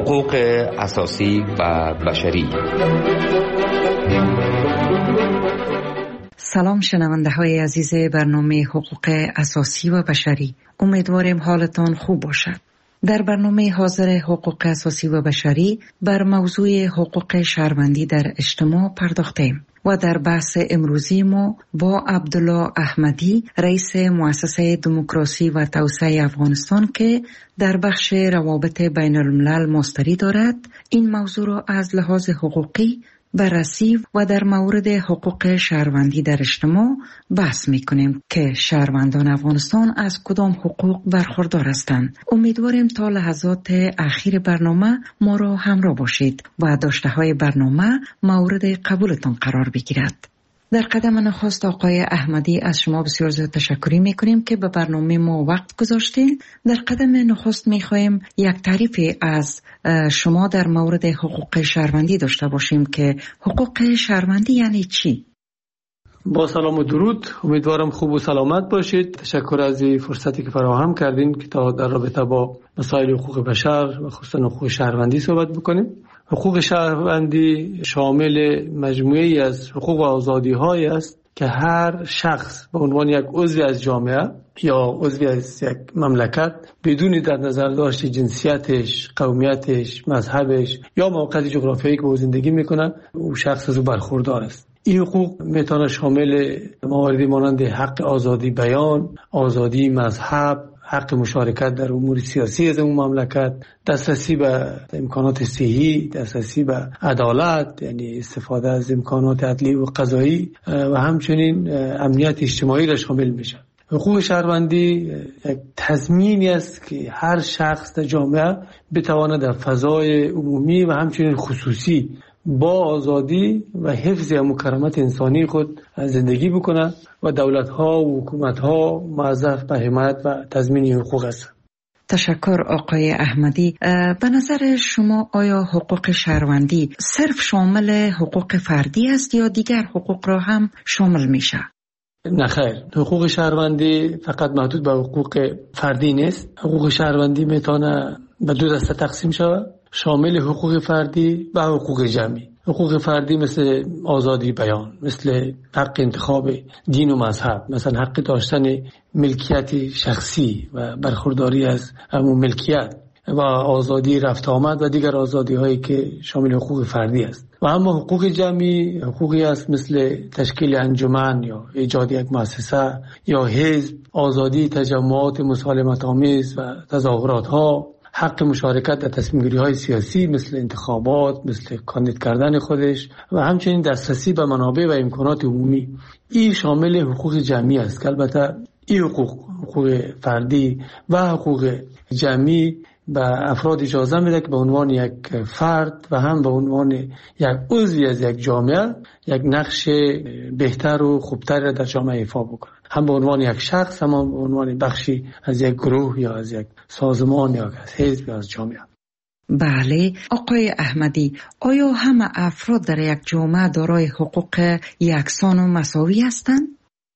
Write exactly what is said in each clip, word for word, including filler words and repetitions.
حقوق اساسی و بشری. سلام شنونده های عزیز برنامه حقوق اساسی و بشری، امیدواریم حالتان خوب باشد. در برنامه حاضر حقوق اساسی و بشری بر موضوع حقوق شهروندی در اجتماع پرداختیم و در بحث امروزی ما با عبدالله احمدی، رئیس مؤسسه دموکراسی و توسعه افغانستان که در بخش روابط بین الملل ماستری دارد، این موضوع را از لحاظ حقوقی بررسی و در مورد حقوق شهروندی در اجتماع بحث می‌کنیم که شهروندان افغانستان از کدام حقوق برخوردار هستند. امیدواریم تا لحظات اخیر برنامه ما را همراه باشید و داشته‌های برنامه مورد قبولتان قرار بگیرد. در قدم نخست آقای احمدی از شما بسیار زیاد تشکری میکنیم که به برنامه ما وقت گذاشتین. در قدم نخست میخوایم یک تعریفی از شما در مورد حقوق شهروندی داشته باشیم که حقوق شهروندی یعنی چی؟ با سلام و درود، امیدوارم خوب و سلامت باشید. تشکر از این فرصتی که فراهم کردین که تا در رابطه با مسائل حقوق بشر و خصوصا حقوق شهروندی صحبت بکنیم. حقوق شهروندی شامل مجموعه‌ای از حقوق و آزادی‌هایی است که هر شخص به عنوان یک عضو از جامعه یا عضو از یک مملکت بدون در نظر داشت جنسیتش، قومیتش، مذهبش یا موقعیت جغرافیایی که او زندگی میکنه، او شخص از او برخوردار است. این حقوق میتونه شامل مواردی مانند حق آزادی بیان، آزادی مذهب، حق مشارکت در امور سیاسی از اون مملکت، دسترسی به امکانات صحی، دسترسی به عدالت یعنی استفاده از امکانات عدلی و قضایی و همچنین امنیت اجتماعی را شامل میشه. حقوق شهروندی یک تضمینی است که هر شخص در جامعه بتواند در فضای عمومی و همچنین خصوصی با آزادی و حفظ مکرمات انسانی خود زندگی بکنه و دولت‌ها و حکومت‌ها موظف به حمایت و تضمین حقوق هستند. تشکر آقای احمدی. به نظر شما آیا حقوق شهروندی صرف شامل حقوق فردی است یا دیگر حقوق را هم شامل میشه؟ نه خیر، حقوق شهروندی فقط محدود به حقوق فردی نیست. حقوق شهروندی میتونه به دو دسته تقسیم شود، شامل حقوق فردی و حقوق جمعی. حقوق فردی مثل آزادی بیان، مثل حق انتخاب دین و مذهب، مثلا حق داشتن ملکیت شخصی و برخورداری از همون ملکیت و آزادی رفت آمد و دیگر آزادی هایی که شامل حقوق فردی است. و اما حقوق جمعی حقوقی است مثل تشکیل انجمن یا ایجاد یک مؤسسه یا حزب، آزادی تجمعات مسالمت آمیز و تظاهرات ها، حق مشارکت در تصمیم‌گیری های سیاسی مثل انتخابات، مثل کاندید کردن خودش و همچنین دسترسی به منابع و امکانات عمومی. این شامل حقوق جمعی است که البته این حقوق حقوق فردی و حقوق جمعی به افراد اجازه میده که به عنوان یک فرد و هم به عنوان یک عضوی از یک جامعه یک نقش بهتر و خوبتر در جامعه ایفا بکنه، هم به عنوان یک شخص، هم به عنوان بخشی از یک گروه یا از یک سازمان یا از حزب یا از جامعه. بله آقای احمدی، آیا همه افراد در یک جامعه دارای حقوق یکسان و مساوی هستند؟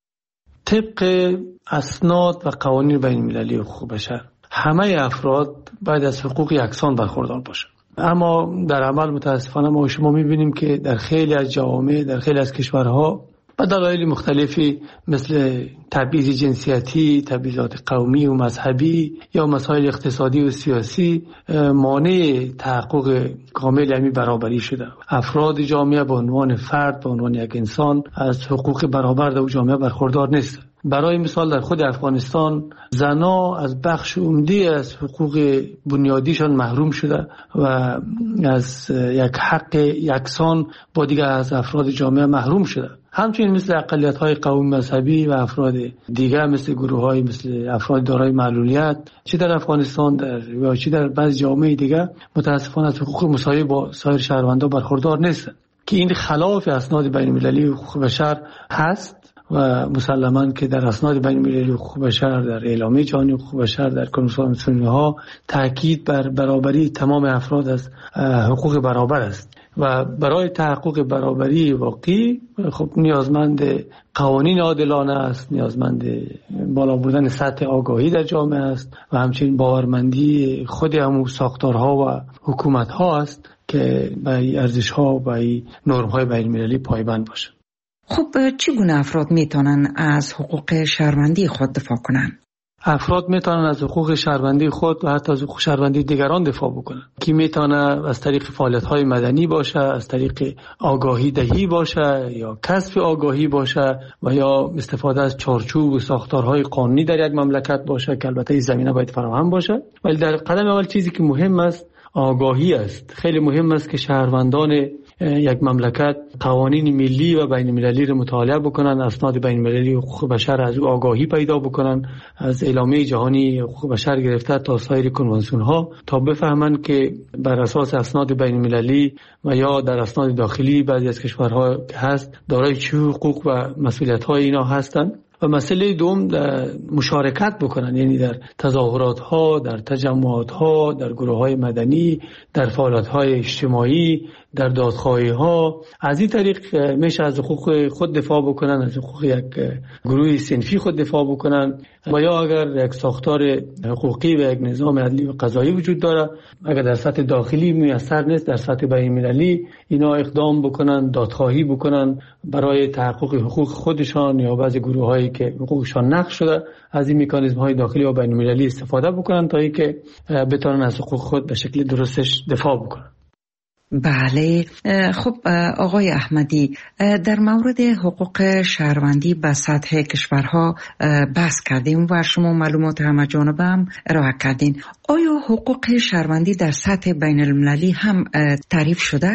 طبق اسناد و قوانین بین المللی حقوق بشر همه افراد باید از حقوق یکسان برخوردار باشند، اما در عمل متاسفانه ما شما می‌بینیم که در خیلی از جوامع، در خیلی از کشورها به دلایل مختلفی مثل تبعیض جنسیتی، تبعیضات قومی و مذهبی یا مسائل اقتصادی و سیاسی مانع تحقق کامل همین برابری شده. افراد جامعه به عنوان فرد، به عنوان یک انسان از حقوق برابر در جامعه برخوردار نیست. برای مثال در خود افغانستان زنها از بخش عمده از حقوق بنیادیشان محروم شده و از یک حق یکسان با دیگر از افراد جامعه محروم شده. همچنین مثل اقلیت‌های قومی مذهبی و افراد دیگر مثل گروه‌های مثل افراد دارای معلولیت چه در افغانستان در یا چه در بعضی جوامع دیگر متأسفانه از حقوق مساوی با سایر شهروندان برخوردار نیستند که این خلاف اسناد بین‌المللی حقوق بشر هست و مسلماً که در اسناد بین‌المللی حقوق بشر، در اعلامیه جهانی حقوق بشر، در کنوانسیون ملل ها تاکید بر برابری تمام افراد از حقوق برابر است و برای تحقق برابری واقعی خب نیازمند قوانین عادلانه است، نیازمند بالا بودن سطح آگاهی در جامعه است و همچنین باورمندی خود همون ساختارها و حکومت‌ها است که به ارزش‌ها و به نرم‌های بین‌المللی پایبند باشند. خب چگونه افراد میتونن از حقوق شهروندی خود دفاع کنند؟ افراد میتونن از حقوق شهروندی خود و حتی از حقوق شهروندی دیگران دفاع بکنن. کی میتونه از طریق فعالیت‌های مدنی باشه، از طریق آگاهی دهی باشه یا کسب آگاهی باشه و یا استفاده از چارچوب و ساختارهای قانونی در یک مملکت باشه که البته این زمینه باید فراهم باشه. ولی در قدم اول چیزی که مهم است آگاهی است. خیلی مهم است که شهروندان یک مملکت قوانین ملی و بین المللی را مطالعه بکنن، اسناد بین المللی حقوق بشر از او آگاهی پیدا بکنن، از اعلامیه جهانی حقوق بشر گرفته تا سایر کنوانسیون ها، تا بفهمن که بر اساس اسناد بین المللی و یا در اسناد داخلی بعضی از کشورها که هست دارای چه حقوق و مسئولیت های اینا هستن. و مسئله دوم در مشارکت بکنن، یعنی در تظاهرات ها، در تجمعات ها، در گروه های مدنی، در فعالیت های اجتماعی، در دادخواهی ها. از این طریق میشه از حقوق خود دفاع بکنن، از حقوق یک گروه صنفی خود دفاع بکنن. و یا اگر یک ساختار حقوقی و یک نظام عدلی و قضایی وجود داره، اگر در سطح داخلی میسر نیست، در سطح بین المللی اینا اقدام بکنن، دادخواهی بکنن برای تحقق حقوق خودشان یا بعضی گروه هایی که حقوقشان نقض شده، از این مکانیزم های داخلی و بین المللی استفاده بکنن تا اینکه بتونن از حقوق خود به شکل درستش دفاع بکنن. بله. خب آقای احمدی، در مورد حقوق شهروندی به سطح کشورها بحث کردیم و شما معلومات همه جانبه هم ارائه کردین. آیا حقوق شهروندی در سطح بین المللی هم تعریف شده؟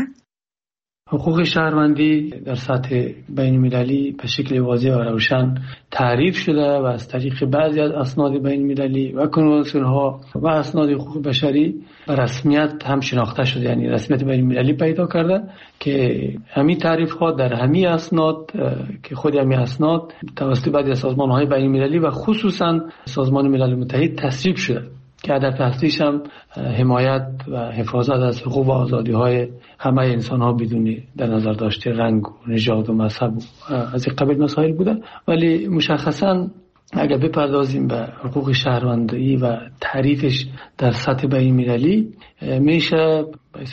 حقوق شهروندی در سطح بین المللی به شکل واضح و روشن تعریف شده و از طریق بعضی از اسناد بین المللی و کنوانسیون ها و اسناد حقوق بشری به رسمیت هم شناخته شده، یعنی رسمیت بین المللی پیدا کرده که همین تعریف ها در همین اسناد که خود همین اسناد توسط بعضی از سازمان های بین المللی و خصوصا سازمان ملل متحد تصویب شده که هدف اصلیش هم حمایت و حفاظت از حقوق و آزادی های همه انسان ها بدون در نظر داشته رنگ و نژاد و مذهب از این قبیل مسائل بوده. ولی مشخصا اگر بپردازیم به حقوق شهروندی و تعریفش در سطح بین المللی، میشه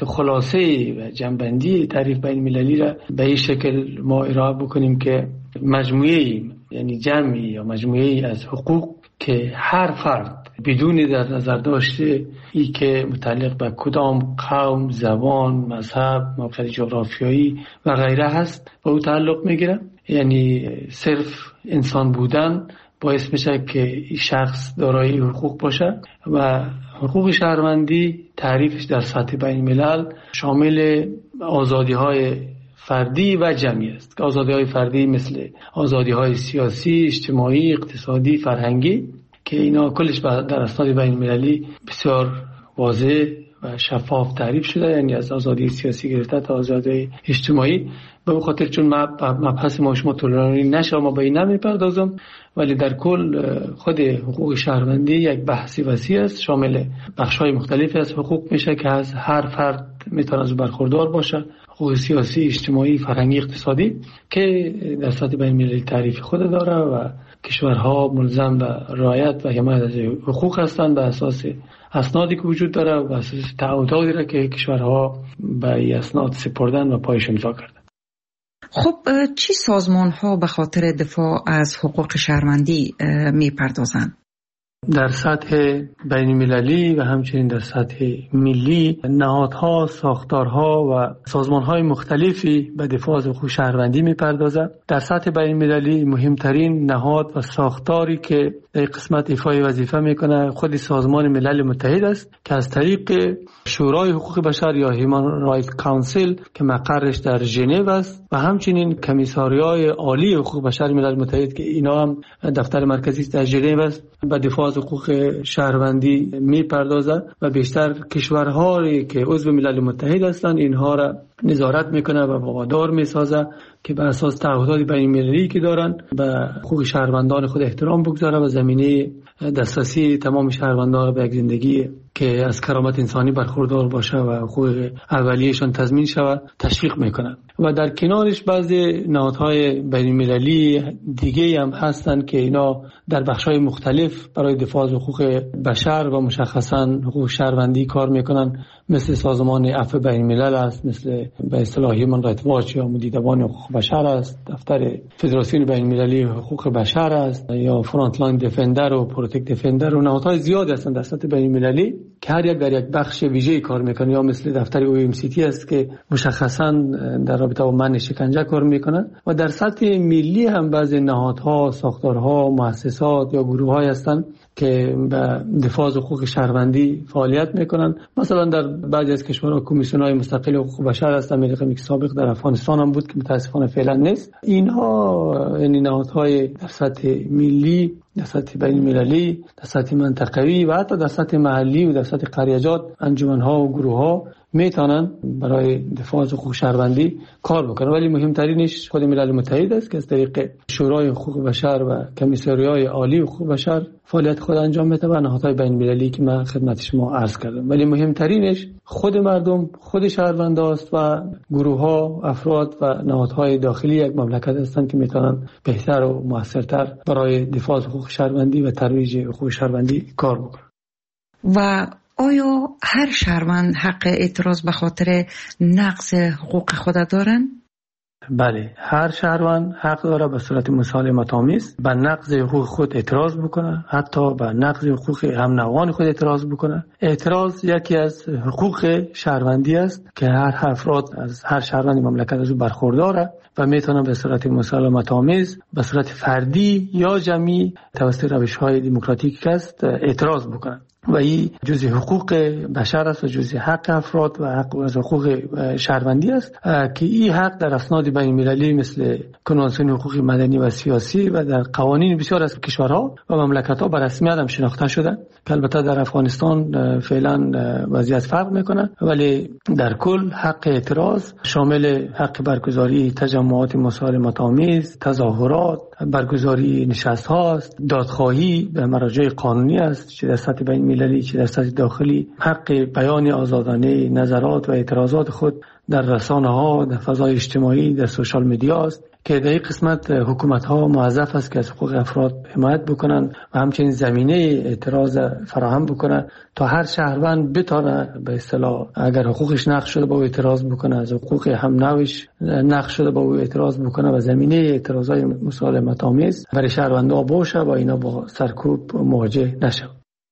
خلاصه و جنبندی تعریف بین المللی را به این شکل ما ارائه بکنیم که مجموعه، یعنی جمعی یا مجموعه از حقوق که هر فرد بدون در نظر داشته ای که متعلق به کدام قوم، زبان، مذهب، موقعیت جغرافیایی و غیره هست به او تعلق میگیره. یعنی صرف انسان بودن باعث میشه که شخص دارای حقوق باشه و حقوق شهروندی تعریفش در سطح بین الملل شامل آزادی های فردی و جمعی است که آزادی های فردی مثل آزادی های سیاسی، اجتماعی، اقتصادی، فرهنگی که اینا کلش در اسناد بین المللی بسیار واضح و شفاف تعریف شده، یعنی از آزادی سیاسی گرفته تا آزادی اجتماعی. به خاطر چون مبحث ما شما طولانی نشه ما به این نمیپردازم، ولی در کل خود حقوق شهروندی یک بحثی وسیع است، شامل بخش‌های مختلفی از حقوق میشه که از هر فرد میتونه از برخوردار باشه، حقوق سیاسی، اجتماعی، فرهنگی، اقتصادی که در سطح بین المللی تعریف خود داره و کشورها ملزم به رعایت و حمایت از حقوق هستند به اساس اسنادی که وجود داره و اساس تعهداتی را که کشورها به اسناد سپردن و پایش امضا کردن. خب چی سازمان ها به خاطر دفاع از حقوق شهروندی می پردازند؟ در سطح بین المللی و همچنین در سطح ملی نهادها، ساختارها و سازمانهای مختلفی به دفاع از حقوق شهروندی می‌پردازند. در سطح بین المللی مهمترین نهاد و ساختاری که در قسمت ایفای وظیفه میکنه خود سازمان ملل متحد است که از طریق شورای حقوق بشر یا هیومن رایت کانسل که مقرش در ژنو است و همچنین کمیساریای عالی حقوق بشر ملل متحد که اینا هم دفتر مرکزی در ژنو است به دفاع از حقوق شهروندی میپردازد و بیشتر کشورهایی که عضو ملل متحد هستند اینها را نظارت میکنه و وادار میسازه که بر اساس تعهدات بین المللی که دارن به حقوق شهروندان خود احترام بگذاره و زمینه دسترسی تمام شهروندان به یک زندگی که از کرامت انسانی برخوردار باشه و حقوق اولیه‌شان تضمین شود تشویق میکنند. و در کنارش بعضی نهادهای بین‌المللی دیگه هم هستند که اینا در بخش‌های مختلف برای دفاع از حقوق بشر و مشخصاً حقوق شهروندی کار میکنن، مثل سازمان عفو بین‌الملل است، مثل به اصطلاح هیومن رایت واچ یا مدیران حقوق بشر است، دفتر فدراسیون بین‌المللی حقوق بشر است، یا فرانت لاین دفندر و پروتکت دفندر و نهادهای زیادی هستند در سطح بین‌المللی که هر یک در یک بخش ویژه‌ای کار میکنن، یا مثل دفتر او ام سی تی است که مشخصاً در رابطه با منع شکنجه کار میکنن. و در سطح ملی هم بعضی نهادها، ساختارها، مؤسسات یا گروه‌های هستند که به دفاع از حقوق شهروندی فعالیت میکنن. مثلا در بعضی از کشورها کمیسیون‌های مستقل حقوق بشر هست، امریکا که سابق در افغانستان هم بود که متاسفانه فعلا نیست. اینها یعنی نهادهای در سطح ملی، در سطح بین‌المللی، در سطح منطقه‌ای و حتی در سطح محلی و در سطح قریه‌جات، انجمن‌ها و گروه‌ها میتونن برای دفاع از حقوق شهروندی کار بکنن. ولی مهمترینش خود ملل متحد است که از طریق شورای حقوق بشر و کمیساریای عالی حقوق بشر فعالیت خود انجام میده و نهادهای بین‌المللی که من خدمت شما عرض کردم. ولی مهمترینش خود مردم، خود شهرونداست و گروه‌ها، افراد و نهادهای داخلی یک مملکت هستند که میتونن بهتر و موثرتر برای دفاع از حقوق شهروندی و ترویج حقوق شهروندی کار بکنن. و آیا هر شهروند حق اعتراض به خاطر نقض حقوق خود دارن؟ بله، هر شهروند حق داره به صورت مسالمت آمیز به نقض حقوق خود اعتراض بکنه، حتی به نقض حقوق هم نوعان خود اعتراض بکنه. اعتراض یکی از حقوق شهروندی است که هر افراد از هر شهروند مملکت از او برخورداره و میتونن به صورت مسالمت آمیز به صورت فردی یا جمعی توسط روش‌های دموکراتیک است اعتراض بکنن. و این جزء حقوق بشر است و جزء حق افراد و حق از حقوق شهروندی است که این حق در اسناد بین‌المللی مثل کنوانسیون حقوق مدنی و سیاسی و در قوانین بسیار از کشورها و مملکت‌ها به رسمیت هم شناخته شده که البته در افغانستان فعلا وضعیت فرق میکنه. ولی در کل حق اعتراض شامل حق برگزاری تجمعات مسالمت آمیز، تظاهرات، برگزاری نشست‌ها است، دادخواهی به مراجع قانونی است، چه در سطح بین‌المللی چه در سطح داخلی، حق بیان آزادانه نظرات و اعتراضات خود در رسانه‌ها، در فضای اجتماعی، در سوشال مدیا است که در این قسمت حکومت‌ها موظف است که از حقوق افراد حمایت بکنن و همچنین زمینه اعتراض فراهم بکنن تا هر شهروند بتونه به اصطلاح اگر حقوقش نقض شده با او اعتراض بکنه، از حقوق هم نوعش نقض شده با او اعتراض بکنه و زمینه اعتراضای مسالمت آمیز برای شهروندان باشه و اینا با سرکوب مواجه نشه.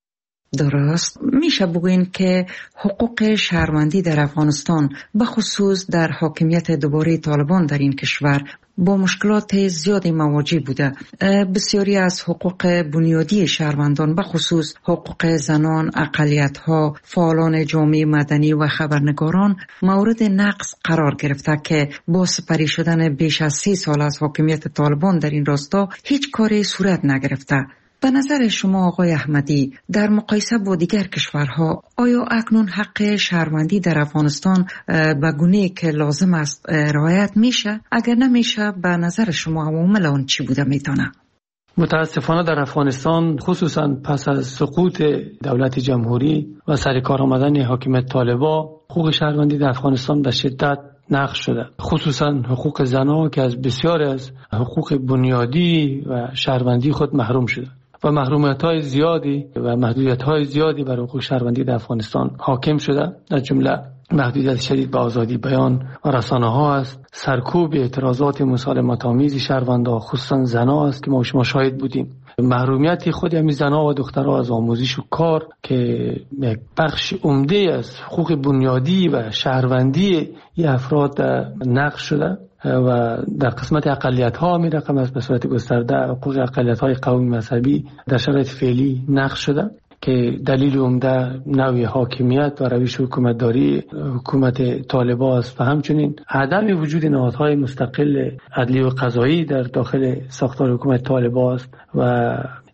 درست. میشه بگوین که حقوق شهروندی در افغانستان به خصوص در حاکمیت دوباره طالبان در این کشور با مشکلات زیادی مواجه بوده. بسیاری از حقوق بنیادی شهروندان به خصوص حقوق زنان، اقلیت‌ها، فعالان جامعه مدنی و خبرنگاران مورد نقض قرار گرفته که با سپری شدن بیش از سی سال از حاکمیت طالبان در این راستا هیچ کاری صورت نگرفته. به نظر شما آقای احمدی در مقایسه با دیگر کشورها آیا اکنون حق شهروندی در افغانستان به گونه‌ای که لازم است رعایت میشه؟ اگر نمیشه به نظر شما عوامل آن چی بوده میتونه؟ متاسفانه در افغانستان خصوصا پس از سقوط دولت جمهوری و سر کار آمدن حاکمیت طالبان حقوق شهروندی در افغانستان به شدت نقض شده، خصوصا حقوق زنان که از بسیار از حقوق بنیادی و شهروندی خود محروم شده و محرومیت‌های زیادی و محدودیت‌های زیادی بر حقوق شهروندی در افغانستان حاکم شده. در جمله محدودیت شدید به آزادی بیان و رسانه‌ها است، سرکوب اعتراضات مسالمت آمیز شهروندان خصوصا زنان است که ما شما شاهد بودیم، محرومیت خود همین زنان و دخترها از آموزش و کار که یک بخش عمده از حقوق بنیادی و شهروندی این افراد نقض شده و در قسمت اقلیت‌ها می رقم است به صورت گسترده حقوق اقلیت‌های قومی مذهبی در شرایط فعلی نقض شده که دلیل عمده نوع حاکمیت و روش حکومتداری حکومت طالبان است و همچنین عدم وجود نهادهای مستقل عدلی و قضایی در داخل ساختار حکومت طالبان است و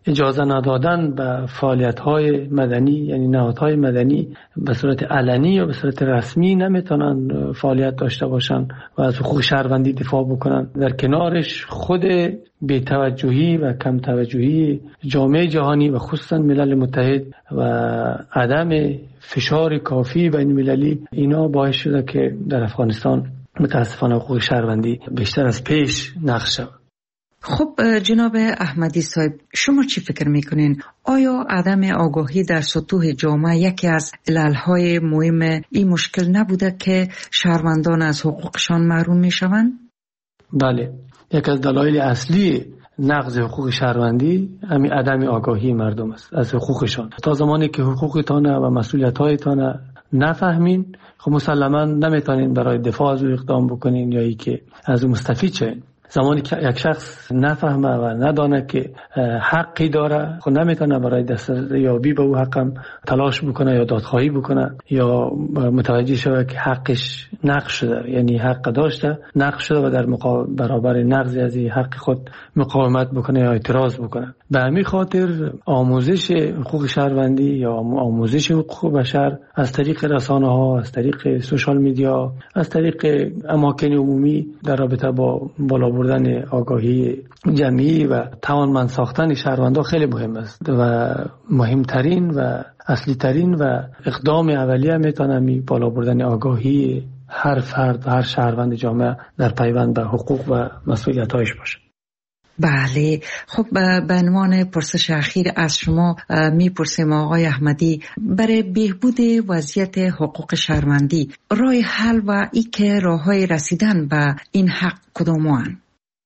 اجازه ندادن به فعالیت‌های مدنی، یعنی نهادهای مدنی به صورت علنی یا به صورت رسمی نمیتونن فعالیت داشته باشن و از حقوق شهروندی دفاع بکنن. در کنارش خود بی‌توجهی و کم توجهی جامعه جهانی و خصوصا ملل متحد و عدم فشار کافی بین المللی اینا باعث شده که در افغانستان متاسفانه حقوق شهروندی بیشتر از پیش نقش شود. خب جناب احمدی صاحب، شما چی فکر میکنین؟ آیا عدم آگاهی در سطوح جامعه یکی از عللهای مهم این مشکل نبوده که شهروندان از حقوقشان محروم میشوند؟ بله، یک از دلایل اصلی نقض حقوق شهروندی همین عدم آگاهی مردم است از حقوقشان. تا زمانی که حقوقتان و مسئولیت‌هایتان نفهمین، خب مسلماً نمیتونین برای دفاع از او اقدام بکنین یا ای که از او مستفید شین. زمانی که یک شخص نفهمه و ندانه که حقی داره، خب نمیتونه برای دستیابی به او حقم تلاش بکنه یا دادخواهی بکنه یا متوجه شود که حقش نقض شده، یعنی حق داشته نقض شده و در مقابل برابر نقض از این حق خود مقاومت بکنه یا اعتراض بکنه. به همین خاطر آموزش حقوق شهروندی یا آموزش حقوق بشر از طریق رسانه ها، از طریق سوشال میدیا، از طریق اماکن عمومی در رابطه با بالا بردن آگاهی جمعی و توانمند ساختن شهروندان خیلی مهم است و مهمترین و اصلی ترین و اقدام اولیه میتونه می بالا بردن آگاهی هر فرد و هر شهروند جامعه در پیوند به حقوق و مسئولیت‌هایش باشه. بله، خب به عنوان پرسش اخیر از شما میپرسیم آقای احمدی، برای بهبود وضعیت حقوق شهروندی راه حل و ای که راههای رسیدن به این حق کدام‌اند؟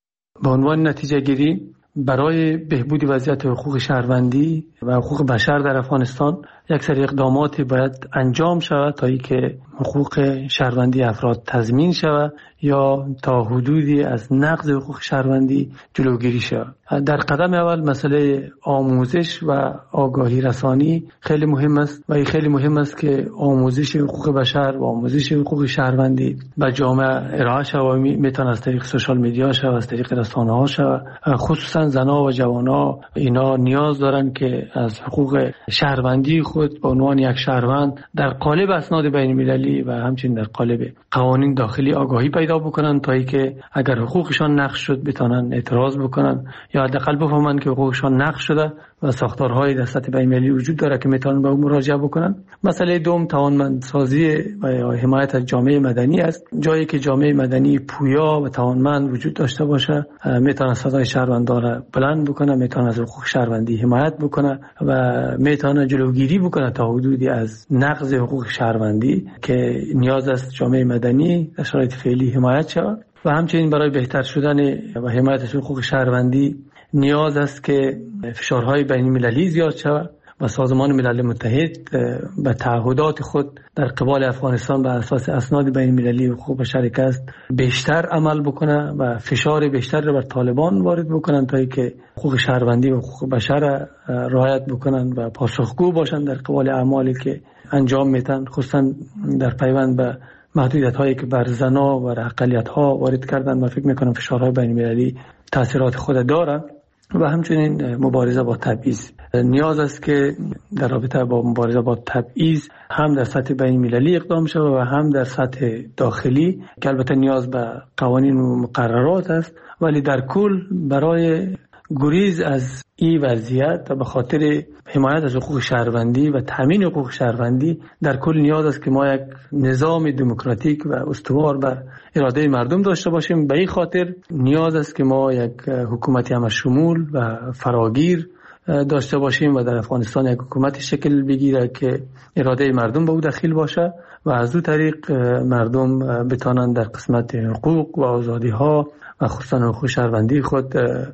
به عنوان نتیجه گیری برای بهبود وضعیت حقوق شهروندی و حقوق بشر در افغانستان یک سری اقداماتی باید انجام شود تا اینکه حقوق شهروندی افراد تضمین شود یا تا حدودی از نقض حقوق شهروندی جلوگیری شود. در قدم اول مسئله آموزش و آگاهی رسانی خیلی مهم است و این خیلی مهم است که آموزش حقوق بشر و آموزش حقوق شهروندی به جامعه ارائه شود. میتونه از طریق سوشال میدیا شود، از طریق رسانه ها شود. خصوصا زنها و جوانها اینا نیاز دارن که از حقوق شهروندی خود به عنوان یک شهروند در قالب اسناد بین المللی و همچنین در قالب قوانین داخلی آگاهی پیدا بکنن تا اینکه اگر حقوقشان نقض شد بتونن اعتراض بکنن یا حداقل بفهمن که حقوقشان نقض شده و ساختارهای در سطح بین المللی وجود داره که میتونن به اون مراجعه بکنن. مسئله دوم توانمندسازی و حمایت از جامعه مدنی است. جایی که جامعه مدنی پویا و توانمند وجود داشته باشه میتونه صدای شهروندان را بلند بکنه، میتونه از حقوق شهروندی حمایت بکنه و میتونه جلوگیری بکنه تا حدودی از نقض حقوق شهروندی که نیاز است جامعه مدنی در شرایط فعلی حمایت شود. و همچنین برای بهتر شدن و حمایت حقوق شهروندی نیاز است که فشارهای بین المللی زیاد شود و سازمان ملل متحد به تعهدات خود در قبال افغانستان بر اساس اسناد بین المللی حقوق بشر که است بیشتر عمل بکنه و فشار بیشتر را بر طالبان وارد بکنن تا اینکه حقوق شهروندی و حقوق بشر رعایت بکنن و پاسخگو باشن در قبال اعمالی که انجام میدن، خصوصا در پیوند به محدودیت هایی که بر زنا و اقلیت ها وارد کردن و فکر میکنم فشارهای بین المللی تاثیرات خود دارن. و همچنین مبارزه با تبعیض نیاز است که در رابطه با مبارزه با تبعیض هم در سطح بین المللی اقدام شود و هم در سطح داخلی که البته نیاز به قوانین و مقررات است، ولی در کل برای گریز از این وضعیت و به خاطر حمایت از حقوق شهروندی و تامین حقوق شهروندی در کل نیاز است که ما یک نظام دموکراتیک و استوار بر اراده مردم داشته باشیم. به این خاطر نیاز است که ما یک حکومتی همه شمول و فراگیر داشته باشیم و در افغانستان یک حکومتی شکل بگیره که اراده مردم به او دخیل باشه و از او طریق مردم بتانند در قسمت حقوق و آزادی ها و خصوصا حقوق شهروندی خود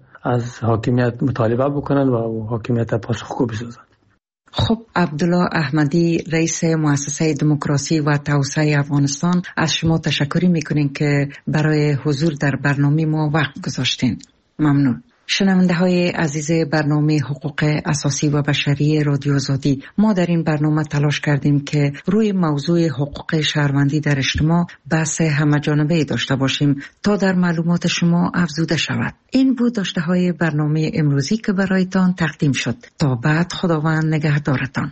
از حاکمیت مطالبه بکنن و حاکمیت پاسخگو بسازن. خب عبدالله احمدی، رئیس مؤسسه دموکراسی و توسعه افغانستان، از شما تشکر میکنیم که برای حضور در برنامه ما وقت گذاشتین. ممنون. شنونده های عزیز برنامه حقوق اساسی و بشری رادیو آزادی، ما در این برنامه تلاش کردیم که روی موضوع حقوق شهروندی در اجتماع بحث همه‌جانبه داشته باشیم تا در معلومات شما افزوده شود. این بود داشته های برنامه امروزی که برایتان تقدیم شد. تا بعد، خداوند نگهدارتان.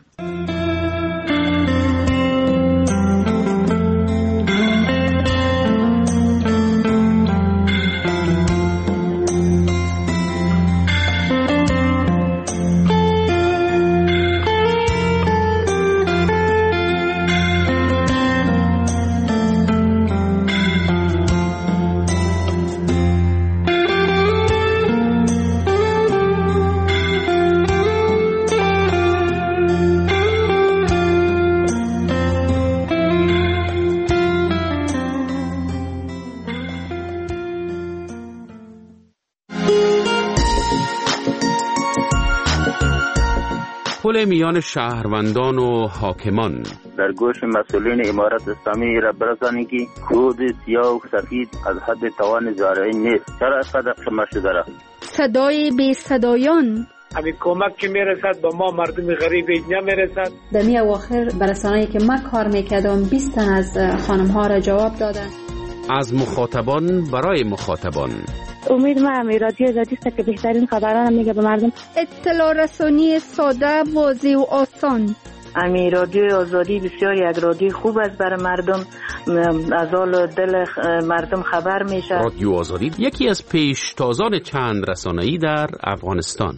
پل میان شهروندان و حاکمان. در گوش مسئولین امارت اسلامی را برسانید که کود سیاه و سفید از حد توان زارعین نیست. چرا اینقدر خمار شده را؟ صدای بی صدایان. همین کمک که میرسد با ما مردم غریب اینجا میرسد. در می اواخر برسانه‌ای که من کار میکردم بیست تن از خانم ها را جواب دادن. از مخاطبان برای مخاطبان. امید ما هم رادیو آزادی است که بهترین خبران میگه به مردم. اطلاع رسانی ساده، واضح و آسان. امی رادیو آزادی بسیار یک رادیو خوب است برای مردم، از حال دل مردم خبر میشه. رادیو آزادی یکی از پیشتازان چند رسانه‌ای در افغانستان.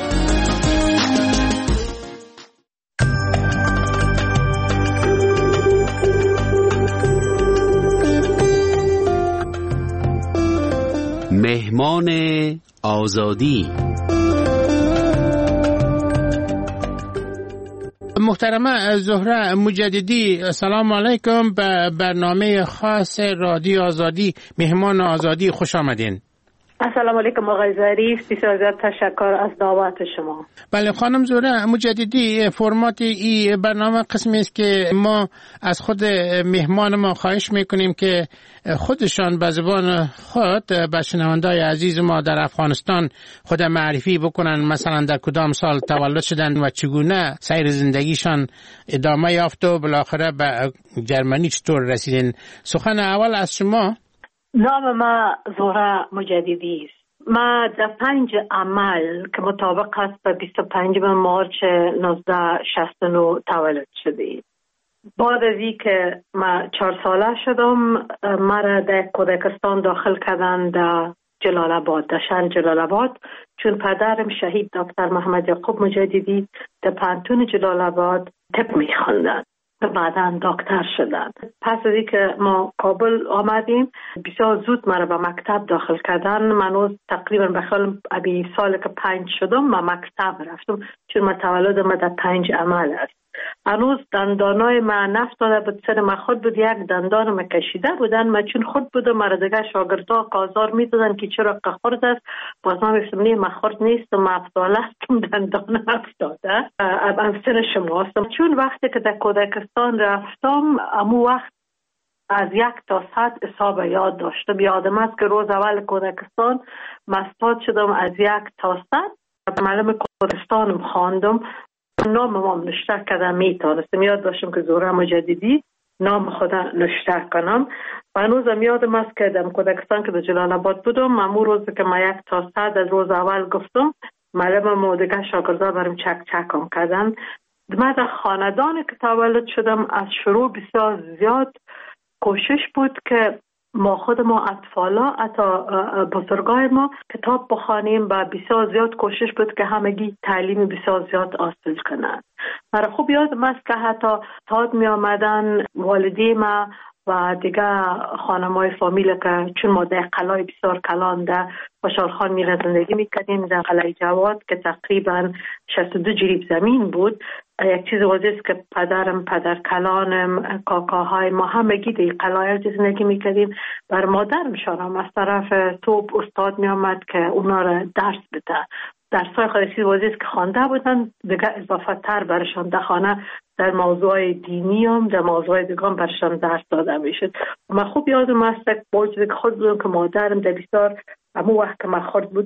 مهمان آزادی. محترمه زهره مجددی، سلام علیکم. به برنامه خاص رادیو آزادی مهمان آزادی خوش آمدین. السلام علیکم آقای ظریف، بسیار زیاد تشکر از دعوت شما. بله خانم زهره مجددی، فرمات این برنامه قسمی است که ما از خود مهمان ما خواهش میکنیم که خودشان به زبان خود به شنوندای عزیز ما در افغانستان خود معرفی بکنن، مثلا در کدام سال تولد شدن و چگونه سیر زندگیشان ادامه یافت و بالاخره به جرمنی چطور رسیدن. سخن اول از شما. نام ما زهره مجددی است. ما در پنج عمل که مطابق است به بیست و پنجم مارچ نوزده شصت و نه تولد شده. بعد از این که ما چهار ساله شدم، مرا در کودکستان داخل کردن در جلال آباد، در شهر جلال آباد، چون پدرم شهید دکتر محمد یعقوب مجددی در پانتون جلال آباد طب می‌خواندند و بعداً دکتر شدند. پس از اینکه ما کابل آمدیم، بسیار زود مرا به مکتب داخل کردن. من تقریبا به خیال ابی سال که پنج شدم ما مکتب رفتم، چون ما تولد ما در پنج عمل است. هنوز دندانای من نفتاده بود، سر ما خود بود، یک دندان ما کشیده بودن. ما چون خود بودم، مرا دیگه شاگردها کازار میدادن که چرا قخورد است. باز ما میفتم نیم ما خورد نیست و ما افتاله هستم، دندان افتاده. ام سن شما هستم. چون وقتی که در کودکستان رفتم، امو وقت از یک تا صد حساب یاد داشتم. یادم است که روز اول کودکستان مستاد شدم از یک تا صد. معلم کودکستانم خواندم، نام ما نشته کردم، میتونستم یاد داشتم که زهره مجددی نام خدا نشته کنم. و هنوزم یادم است که در کودکستان که در جلال آباد بودم، امو روز که ما یک تا صد از روز اول گفتم، معلم ما دیگه شاگردا برام چک چکم کردن. من در خاندانی که تولد شدم، از شروع بسیار زیاد کوشش بود که ما خود ما اطفالا، حتی بزرگای ما کتاب بخوانیم و بسیار زیاد کوشش بود که همگی تعلیم بسیار زیاد حاصل کنند. مرا خوب یادم است که حتی تاد می آمدن والدی ما و دیگه خانمای فامیل که چون ما در قلعه بسیار کلان در خوشحال خان می زندگی می کردیم، در قلعه جواد که تقریبا شصت و دو جریب زمین بود. یک چیز واضح است که پدرم، پدر کلانم، کاکاهای ما همگی در قلعه زندگی می کردیم. بر مادرم شارم از طرف توپ استاد می آمد که اونا را درس بده. درسای خود چیز واضح است که خوانده بودن، دیگه اضافه تر برشان در خانه در موضوع دینی هم در موضوع دیگه هم برشان درس داده میشد. من خوب یادم است که با وجود که خود بودم که مادرم در بسیار همون وقت که من خورد بودم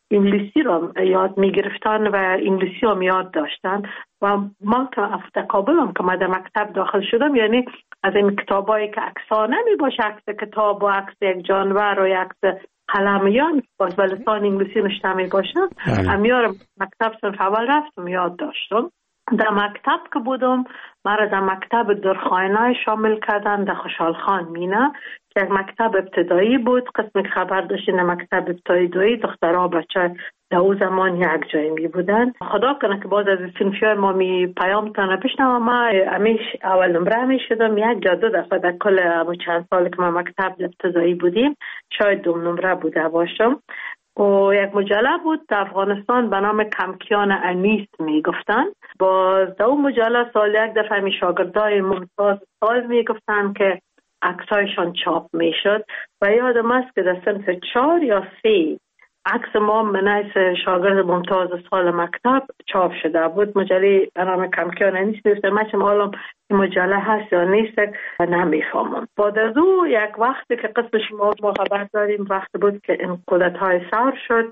انگلیسی را یاد می گرفتن و انگلیسی را یاد داشتن. و من که افتکابلم که من در مکتب داخل شدم، یعنی از این کتابایی که عکس‌ها نمی باشه، عکس کتاب و عکس یک جانور و عکس قلمیان باز به لسان انگلیسی نشته می باشه، امیار مکتب صنف اول رفتم یاد داشتم. در مکتب که بودم مرا در مکتب درخواینه شامل کردن در خوشحال خان مینه که یک مکتب ابتدایی بود. قسم که خبر داشتین مکتب ابتدایی دخترها بچه در او زمان یک جایی می بودن. خدا کنه که باز از سنفی ما می پیام تانه بشنم، ما همیش اول نمره می شدم، یک جا دو دفعه در کل چند سال که ما مکتب ابتدایی بودیم شاید دوم نمره بوده باشم. و یک مجله بود در افغانستان به نام کمکیان انیس می گفتن. باز در اون مجله سال یک دفعه می شاگردای ممتاز سال می گفتن که عکسایشان چاپ می شد و یادم است که در صنف چهار یا سه عکس ما منیس شاگرد ممتاز سال مکتب چاپ شده بود. مجله به نام کمکیان انیس نیست. من چم حالا این مجله هست یا نیست نمیفهمم. بعد از او یک وقتی که قسم شما ما خبر داریم وقت بود که این کودتای سر شد،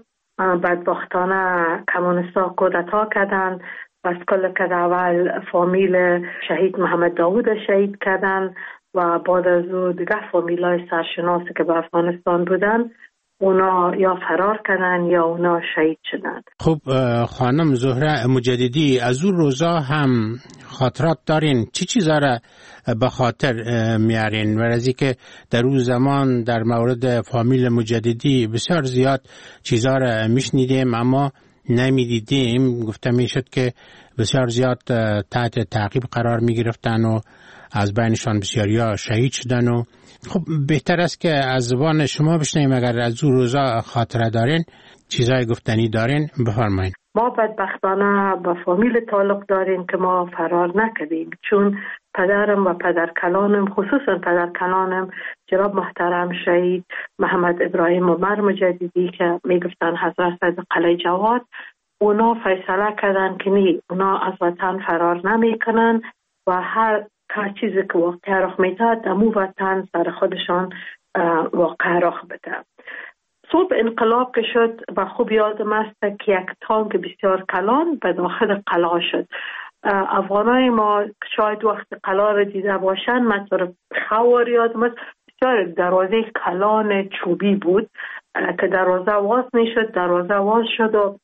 بدبختانه کمونیستا کودتا کردن و از کل که اول فامیل شهید محمد داوود شهید کردن و بعد از او دیگه فامیلای سرشناسی که به افغانستان بودن اونا یا فرار کردن یا اونا شهید شدن. خب خانم زهره مجددی، از اون روزا هم خاطرات دارین؟ چی چیزا را به خاطر میارین؟ ورزی که در اون زمان در مورد فامیل مجددی بسیار زیاد چیزا را میشنیدیم اما نمیدیدیم. گفته میشد که بسیار زیاد تحت تعقیب قرار میگرفتن و از بینشان بسیاریا شهید شدن. و خب بهتر است که از زبان شما بشنویم. اگر از اون روزا خاطره دارین، چیزای گفتنی دارین، بفرمایید. ما بدبختانه با فامیل تعلق داریم که ما فرار نکردیم، چون پدرم و پدر کلانم، خصوصا پدر کلانم جناب محترم شهید محمد ابراهیم عمر مجددی که میگفتن حضرت از قلعه جواد، اونا فیصله کردن که نی، اونا از وطن فرار نمیکنن و هر هر چیزی که واقع رخ میده دمو وطن سر خودشان واقع رخ بده. صبح انقلاب که شد و خوب یادم است که یک تانک بسیار کلان به داخل قلعه شد. افغانای ما شاید وقت قلعه را دیده باشن، مثلا خوار یادم است بسیار دروازه کلان چوبی بود که دروازه واز میشد، دروازه واز شد و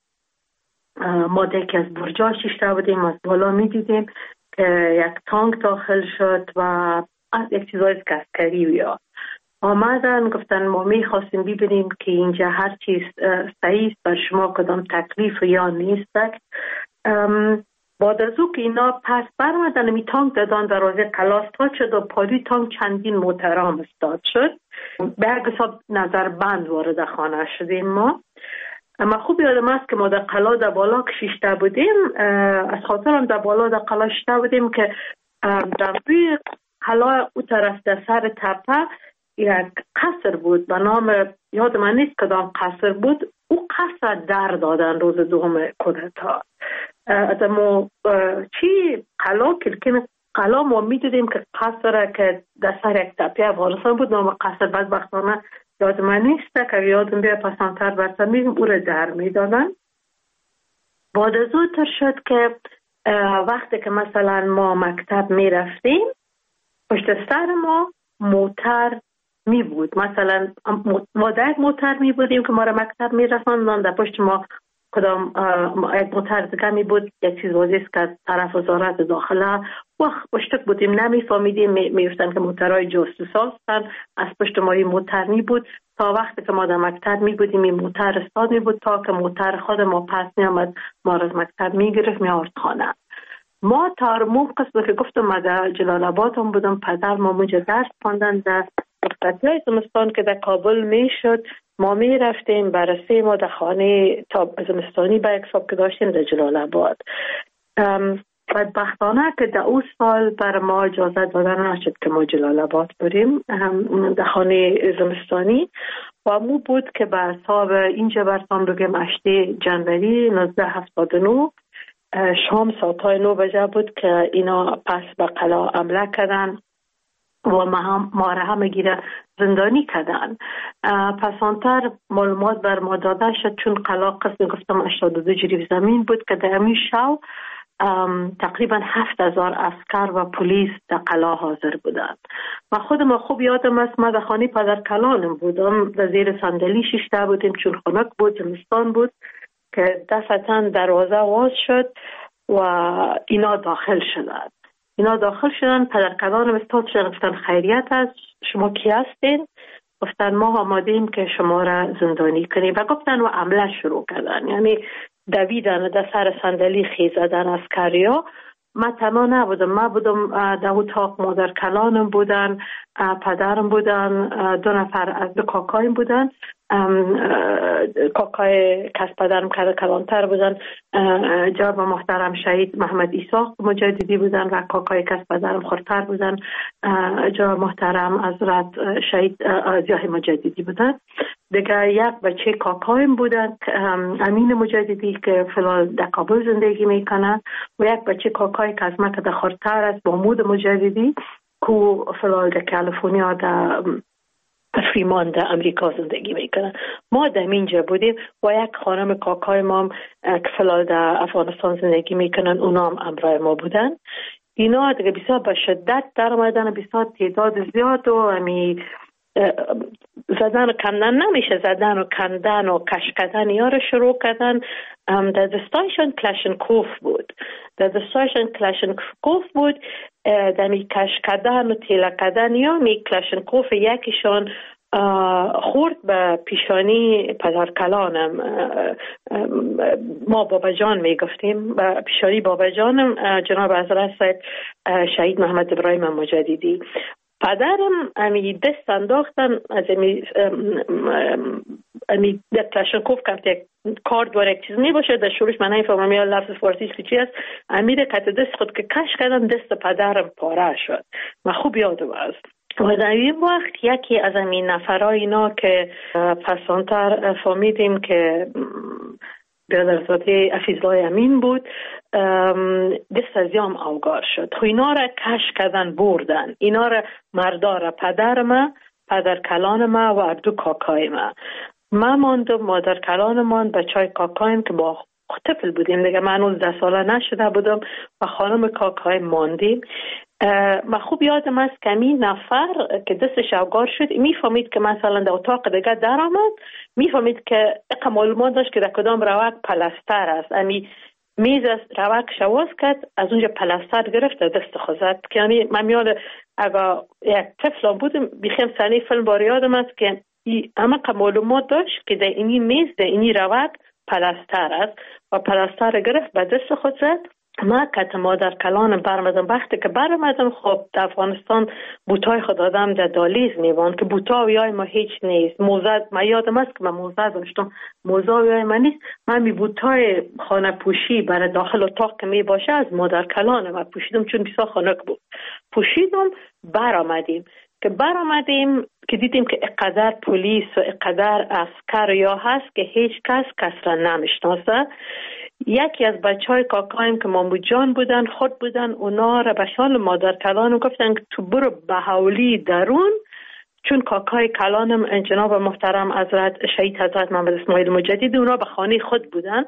ما دیگه از برجا شیشته بودیم، از بالا میدیدیم که یک تانک داخل شد و یک چیزای عسکری بیا آمدن. گفتن ما میخواستیم ببینیم که اینجا هر چیز صحیح بر شما کدام تکلیف یا نیست. بعد از او که اینا پس برمدن می تانک دادن دروازه قلعه استاد شد و پالی تانک چندین محترم استاد شد. به یک حساب نظر بند وارد خانه شدیم ما. اما خوب یادم است که ما در قلعه در بالا کشیشته بودیم، از خاطرم در بالا در قلعه شده بودیم که در روی قلعه او طرف در سر تپه یک قصر بود به نام، یاد من نیست کدام قصر بود، او قصر در دادن روز دوم کودتا. ما چی قلعه کلکین قلعه ما میدیدیم که قصر که در سر یک تپه افغانستان بود، نام قصر بدبختانه یاد من نیست که یادم بیا پسانتر برسن میگم او را در میدادن. بعد از او تر شد که وقتی که مثلا ما مکتب میرفتیم پشت سر ما موتر می بود، مثلا ما در یک موتر می بودیم که ما را مکتب می رساندن، در پشت ما کدام یک موتر دیگه می بود، یک چیز وزیست که طرف وزارت داخله وقت پشتک بودیم نمیفهمیدیم، میفتن که موترهای جاسوسا هستن. از پشت ما این موتر می بود تا وقتی که ما در مکتب می بودیم این موتر استاد می بود تا که موتر خود ما پس می آمد ما را از مکتب می گرفت می آورد خانه. ما تارمون قسم که گفتم ما در جلال آباد هم بودم، پدر ما اونجا درس خواندن در دفترهای زمستان که در کابل می شد، ما می رفتیم بررسی ما در خانه تا زمستانی به یک حساب که داشتیم در جلال آباد. بدبختانه که در اون سال بر ما اجازه دادن نشد که ما جلال آباد بریم در خانه زمستانی و مو بود که به حساب اینجا برسان بگیم هشتم جنوری نوزده هفتاد و نه شام ساعت های نو بجه بود که اینا پس به قلعه حمله کردن و ما را همه گیره زندانی کردن. پس آنتر معلومات بر ما داده شد، چون قلا قسم گفتم هشتاد و دو جریب زمین بود که در همین شو تقریبا هفت هزار عسکر و پلیس در قلا حاضر بودند. و خودم خوب یادم است، ما در خانه پدر کلانم بودم، در زیر صندلی شیشته بودیم چون خنک بود، زمستان بود، که دفعتا دروازه واز شد و اینا داخل شدند. اینا داخل شدن، پدر کلانم استاد شدن، گفتن خیریت است، شما کی هستین؟ گفتن ما آمادیم که شما را زندانی کنیم. و گفتن و عمله شروع کردن، یعنی دویدن در سر صندلی خیز زدن عسکریا. ما تنها نبودم، ما بودم در اتاق، مادر کلانم بودن، پدرم بودن، دو نفر از دو کاکایم بودن، کاکای کس پدرم که کلانتر بودن، جناب محترم شهید محمد ایساق مجددی بودن و کاکای کس پدرم خورتر بودن، جناب محترم حضرت شهید ضیاء مجددی بودن. دیگه یک بچه کاکایم بودن، امین مجددی که فلال در کابل زندگی میکنن، و یک بچه کاکای که از ما که در خورتر است، محمود مجددی که فلال در کالیفرنیا در فریمان در امریکا زندگی میکنن. ما در اینجا بودیم و یک خانم کاکای ما که فلال در افغانستان زندگی میکنن، اونا هم امرای ما بودن. اینا دیگه بسیار به شدت در آمدن، بسیار تعداد زیاد و امی زدن و کندن نمیشه، زدن و کندن و کش کردن یا رو شروع کردن. در دستایشان کلاشنکوف بود، در دستایشان کلاشنکوف بود. در می کش کردن و تیله کردن یا می کلاشنکوف یکیشان خورد به پیشانی پدر کلانم، ما بابا جان می گفتیم، به پیشانی بابا جانم جناب حضرت شهید محمد ابراهیم مجددی. پدرم امی دست انداختن از امی امی در کلاشنکوف که یک کارد و یک چیز می باشه، در شروعش من نمیفهمم یا لفظ فارسیش که چی است، امی در کت دست خود که کش کردن، دست پدرم پاره شد. من خوب یادم است. و در این وقت یکی از این نفرای اینا که پسانتر فهمیدیم که برادرزاده حفیظالله امین بود، دست از یام اوگار شد. خو اینا را کش کردن بردن، اینا را مردار، پدر ما، پدر کلان ما و اردو کاکای ما. ما ماندم، مادر کلان مان، بچای کاکایم که با طفل بودیم دیگه، من نوزده ساله نشده بودم و خانم کاکای ماندیم. من خوب یادم است که این نفر که دستش اوگار شد میفهمید که مثلا در اتاق دیگه در آمد، میفهمید که اقا معلومات داشت که در کدام روک پلستر است. امی میز روک شواز کرد، از اونجا پلستر گرفت دست خوزد. که یعنی من میاد اگه یک طفل بودم بیخیم سنی فیلم بار یادم است که اما معلومات داشت که در اینی میز در اینی روک پلستر است و پلستر گرفت به دست خود زد. ما که مادر کلانم برمدم، وقتی که برمدم خب در افغانستان بوتای خود آدم در دالیز میوان که بوتاویای ما هیچ نیست. موزه ما یادم است که من موزه داشتم، موزاویای ما نیست. من می بوتای خانه پوشی برای داخل اتاق که می باشه از مادر کلانم من پوشیدم، چون بسیار خنک بود. پوشیدم، برآمدیم که برآمدیم که دیدیم که اقدر پلیس و اقدر عسکر یا هست که هیچ کس کس را نمیشناسه. یکی از بچه های کاکایم که محمود جان بودن، خود بودن، اونا را به شان مادر کلانم گفتن که تو برو به حولی درون، چون کاکای کلانم جناب محترم حضرت شهید حضرت محمد اسماعیل مجددی اونا به خانه خود بودن،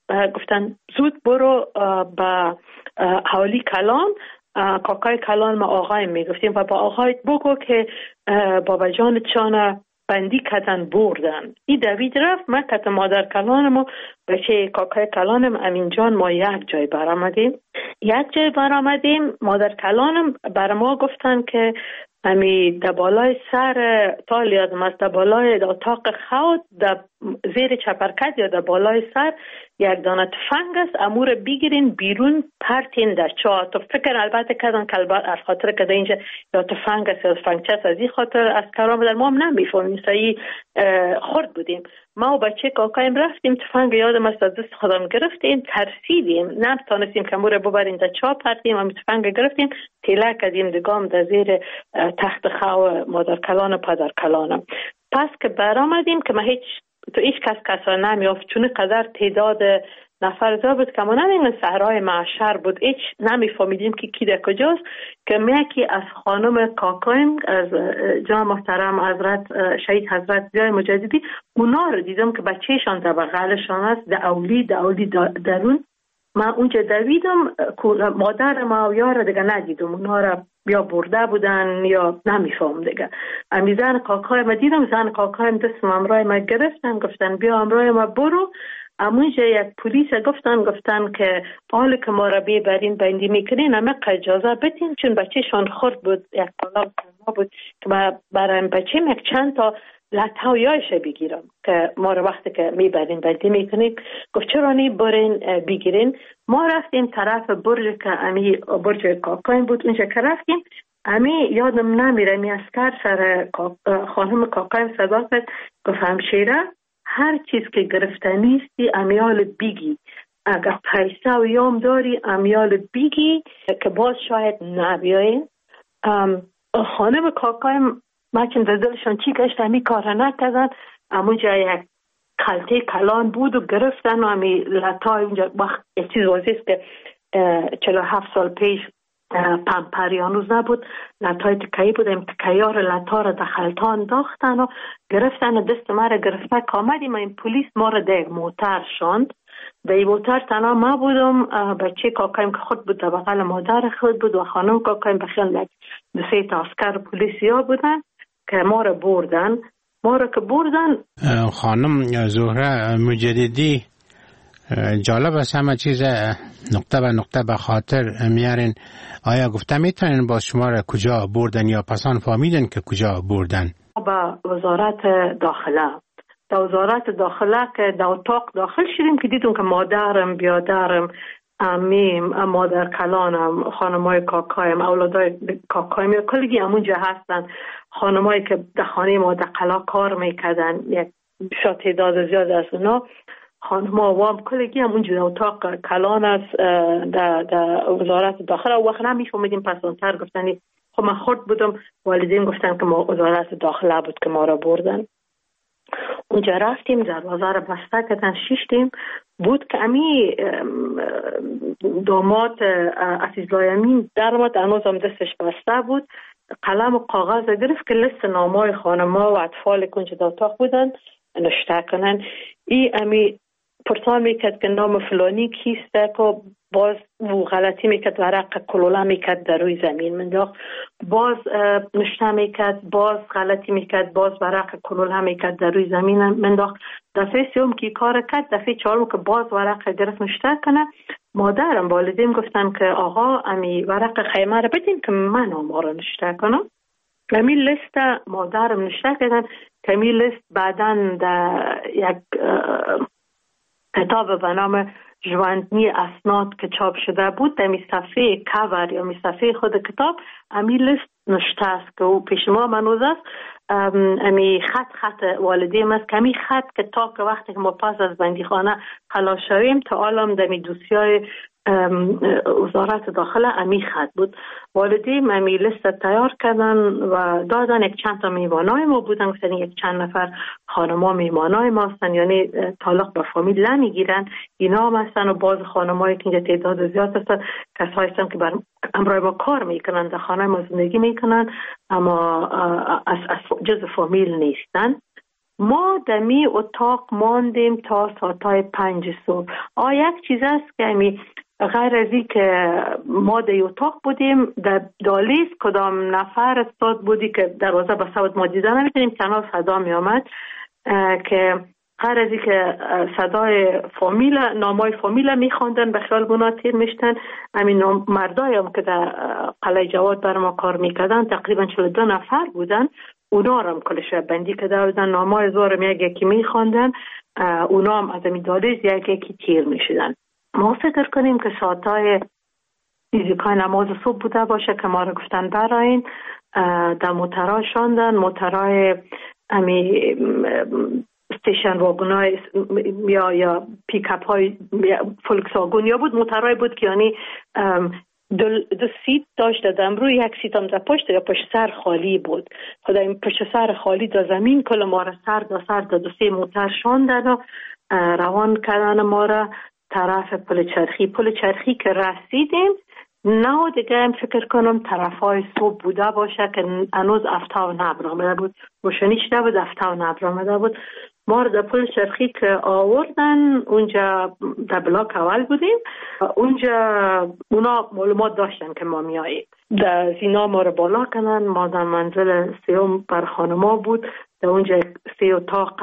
گفتن زود برو به حولی کلان. کاکای کلان ما آقایم میگفتیم و با آقای بگو که بابا جان چانه بندی کردن بردن. این دوید رفت، من کت مادر کلانم و بچه کاکای کلانم امین جان ما یک جای برآمدیم. یک جای برآمدیم، مادر کلانم بر ما گفتن که امی در بالای سر تا یادم است در بالای اتاق خواب در زیر چپرکت یا در بالای سر یک دانه تفنگ است، امور بگیرین بیرون پرتین در چاه. تو فکر البته کردن که از خاطر که در اینجا یا تفنگ است یا تفنگچه است، از این خاطر از کرام در ما هم نمیفهمیم، سعی خورد بودیم. ما و بچه کاکایم رفتیم، تفنگ یادم است از دست خودم گرفتیم، ترسیدیم، نمیتونستیم که امور ببریم در چاه پرتیم، هم تفنگ گرفتیم، تیله کردیم دگام در زیر تخت خواب مادر کلان و پدر کلانم. پس که برآمدیم که ما هیچ تو هیچ کس کس را نمیافت، چون قدر تعداد نفر زیاد بود که ما نمیدونیم صحرای معشر بود، هیچ نمیفهمیدیم که کی در کجاست. که یکی از خانم کاکایم از جناب محترم حضرت شهید حضرت ضیای مجددی، اونا رو دیدم که بچهشان در بغلشان است، در اولی در اولی درون. من اونجا دویدم، مادر ما و یار دیگه ندیدم، اونا را یا برده بودن یا نمیفهم دیگه. امی زن کاکای ما دیدم، زن کاکایم دستم امرای ما گرفتن، گفتن بیا امرای ما برو. امونجا یک پلیس گفتن گفتن که حالا که ما را بیبرین بندی میکنین همه اجازه بدین، چون بچهشان خورد بود، یک طلاق ما بود که ما برای بچه یک چند تا لطایش بگیرم که ما رو وقتی که میبرین بندی میکنیم. گفت چرا نی برین بگیرین. ما رفتیم طرف برج که امی برج کاکایم بود، اونجا که رفتیم امی یادم نمیره می اسکر سر خانم کاکایم صدا کرد، گفت همشیره هر چیز که گرفته نیستی امیال بیگی، اگر پیسه و یام داری امیال بیگی که باز شاید نبیاین. خانم کاکایم مچن در دلشان چی گشت همی کار نکردن. امونجا یک خلطه کلان بود و گرفتن و همی لطای اونجا وقت یک چیز وزیست که چلو هفت سال پیش پمپریانوز نبود، لطای تکایی بود، هم تکایار لطا را در خلطان داختن و گرفتن و دست ما را گرفته که آمدیم. این پولیس ما را در موتر شاند. در این موتر تنها ما بودم، بچه کاکایم که خود بود در بغل مادر خود بود و خانم کاکایم بخیل دو سه تا اسکر پولیسی ها بودن که ما را بردن. ما را که بردن، خانم زهره مجددی جالب است، همه چیز نقطه به نقطه به خاطر میارین. آیا گفته میتونین با شما را کجا بردن یا پسان فهمیدن که کجا بردن؟ با وزارت داخله در وزارت داخله که در اتاق داخل شدیم که دیدیم که مادرم بیادرم امیم مادر کلانم خانمای کاکایم اولادای کاکایم یا کلگی همونجا هستن. خانمایی که در خانه ما در قلا کار میکردن، یک شاید تعداد زیاد از اونا خانم‌ها وام کلگی همونجا در اتاق کلان است در, در وزارت داخله. و وقت نمیفهمیدیم پسانتر گفتنی خب من خورد بودم، والدین گفتن که ما وزارت داخله بود که ما را بردن. اونجا رفتیم، دروازه را بسته کردن، شیشتیم بود که امی داماد عزیزالله امین در آمد، هنوز هم دستش بسته بود، قلم و کاغذ گرفت که لیست نامای خانم‌ها و اطفال که اونجا در اتاق بودن نوشته کنن. ای امی پرسان میکرد که نام فلانی کیسته که باز او غلطی میکرد، ورق کلوله میکرد در روی زمین منداخت، باز نشته میکرد، باز غلطی میکرد، باز ورق کلوله میکرد در روی زمین منداخت. دفعه سیوم که کار کرد، دفعه چهارم که باز ورق گرفت نشته کنه. مادرم والدین گفتن که آقا امی ورق خیمه رو بدین که من آما رو نشته کنم. امی لیست مادرم نشته کردن که امی لیست بعداً در یک کتاب به نام ژواندنی اسناد که چاپ شده بود، در می صفحه کاور یا می صفحه خود کتاب امی لیست نشته است که او پیش ما منوز است. امی خط خط والدیم است که امی خط که تا که وقتی که ما پس از بندی خانه خلاص شویم تا آلام در می دوسیای وزارت داخله امی خط بود. والدین امی لیست تیار کردن و دادن. یک چند تا میمانای ما بودن، گفتن یک چند نفر خانما میمانای ما هستن، یعنی تعلق به فامیل نمیگیرن، اینا هم هستن. و باز خانمایی که اینجا تعداد زیاد هستن کسایی هستن که بر امرای ما کار میکنن، در خانه ما زندگی میکنن اما از, از جز فامیل نیستن. ما دمی اتاق ماندیم تا ساعتای پنج صبح. آه یک چیز است که امی غیر از این که ما در اتاق بودیم، در دالیز کدام نفر استاد بودی که دروازه بسته بود ما دیده نمیتونیم، تنها صدا می آمد که غیر از این که صدای فامیل نامای فامیل می خواندن به خیال بنا تیر میشتن. همین مردای هم که در قلعه جواد بر ما کار میکردن تقریبا چهل و دو نفر بودن، اونا هم کلش بندی که دادن نامای زورم یک یکی می خواندن، اونا هم از همین دالیز یک یکی تیر میشدن. ما فکر کنیم که ساعتای فیزیکای نماز صبح بوده باشه که ما رو گفتن براین در موترهای شاندن. موترهای امی استیشن واگونای یا یا پیکاپ های فولکس واگون یا بود، موترهای بود که یعنی دو, دو سیت داشت دادم روی یک سیت هم در پشت یا پشت سر خالی بود. خدا این پشت سر خالی دا زمین کل ما را سر دا سر دا دو سه موتر شاندن و روان کردن ما را طرف پل چرخی پل چرخی که رسیدیم نه دیگه فکر کنم طرفای صبح بوده باشه که هنوز افتا و نبر آمده بود، روشنی شده بود، افتا و نبر آمده بود. ما رو در پل چرخی که آوردن اونجا در بلاک اول بودیم، اونجا اونا معلومات داشتن که ما میاییم. در زینا ما رو بالا کنن، ما در منزل سیوم بر خانما بود، در اونجا سی اتاق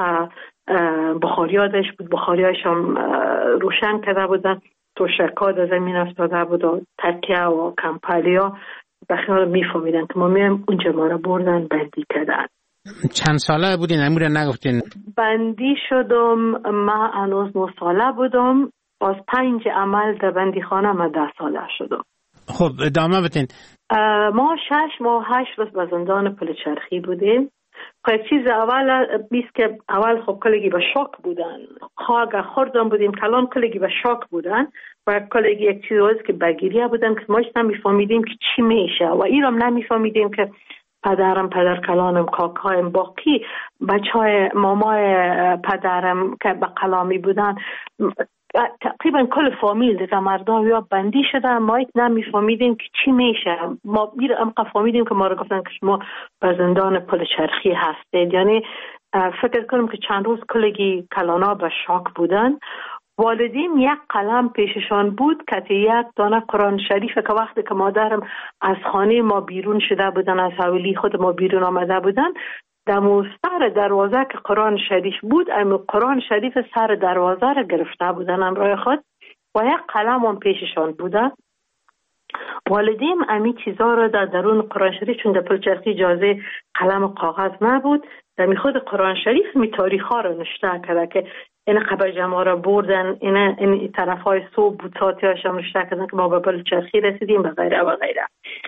بخاریادش بود، بخاریاش هم روشن کرده بودن، تو شکا در زمین افتاده بود و تکیه و کمپلیا بخیال میفهمیدن که ما میم. اونجا ما رو بردن بندی کردن. چند ساله بودین؟ امور نگفتین. بندی شدم ما هنوز نه ساله بودم، از پنج عمل در بندی خانه ما ده ساله شدم. خب ادامه بدین. ما شش ماه هشت روز به زندان پل چرخی بودیم. خب چیز اول بیست که اول خب کلگی به شاک بودن، خواهد خوردم بودیم کلان کلگی به شاک بودن و کلگی یک چیز روز که بگیریه بودن که ماش نمیفهمیدیم که چی میشه و ایرام نمیفهمیدیم که پدرم پدر کلانم کاکایم باقی بچه های مامای پدرم که به کلامی بودن تقریبا کل فامیل دیگه مردم یا بندی شدن، ما نمیفهمیدیم که چی میشه. ما میرم فهمیدیم که ما رو گفتن که شما به زندان پل چرخی هستید. یعنی فکر کنم که چند روز کلگی کلانا به شاک بودن. والدین یک قلم پیششان بود که یک دانه قرآن شریف که وقتی که مادرم از خانه ما بیرون شده بودن، از حویلی خود ما بیرون آمده بودن، دمو سر دروازه که قرآن شریف بود، اما قرآن شریف سر دروازه را گرفته بودن همراه خود و یک قلم هم پیششان بوده. والدین امی چیزا را در درون قرآن شریف، چون در پل چرخی اجازه قلم و کاغذ نبود، در می خود قرآن شریف می تاریخ ها را نشته کرده که این قبر جمعه را بردن، این, این طرف های صبح بود، ساعتی هاش هم نشته کردن که ما به پل چرخی رسیدیم و غیره و غیره.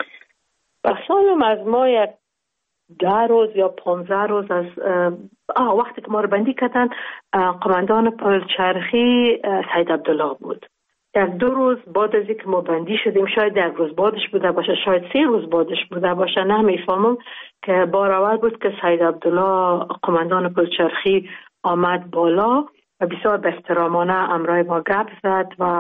بخشالم از ما یک ده روز یا پانزده روز از آه وقتی که ما رو بندی کردن، قماندان پل چرخی سید عبدالله بود. یک دو روز بعد از اینکه ما بندی شدیم، شاید یک روز بعدش بوده باشه، شاید سه روز بعدش بوده باشه، نمیفهمم، که بار اول بود که سید عبدالله قماندان پل چرخی آمد بالا و بسیار به احترامانه امرای ما گپ زد و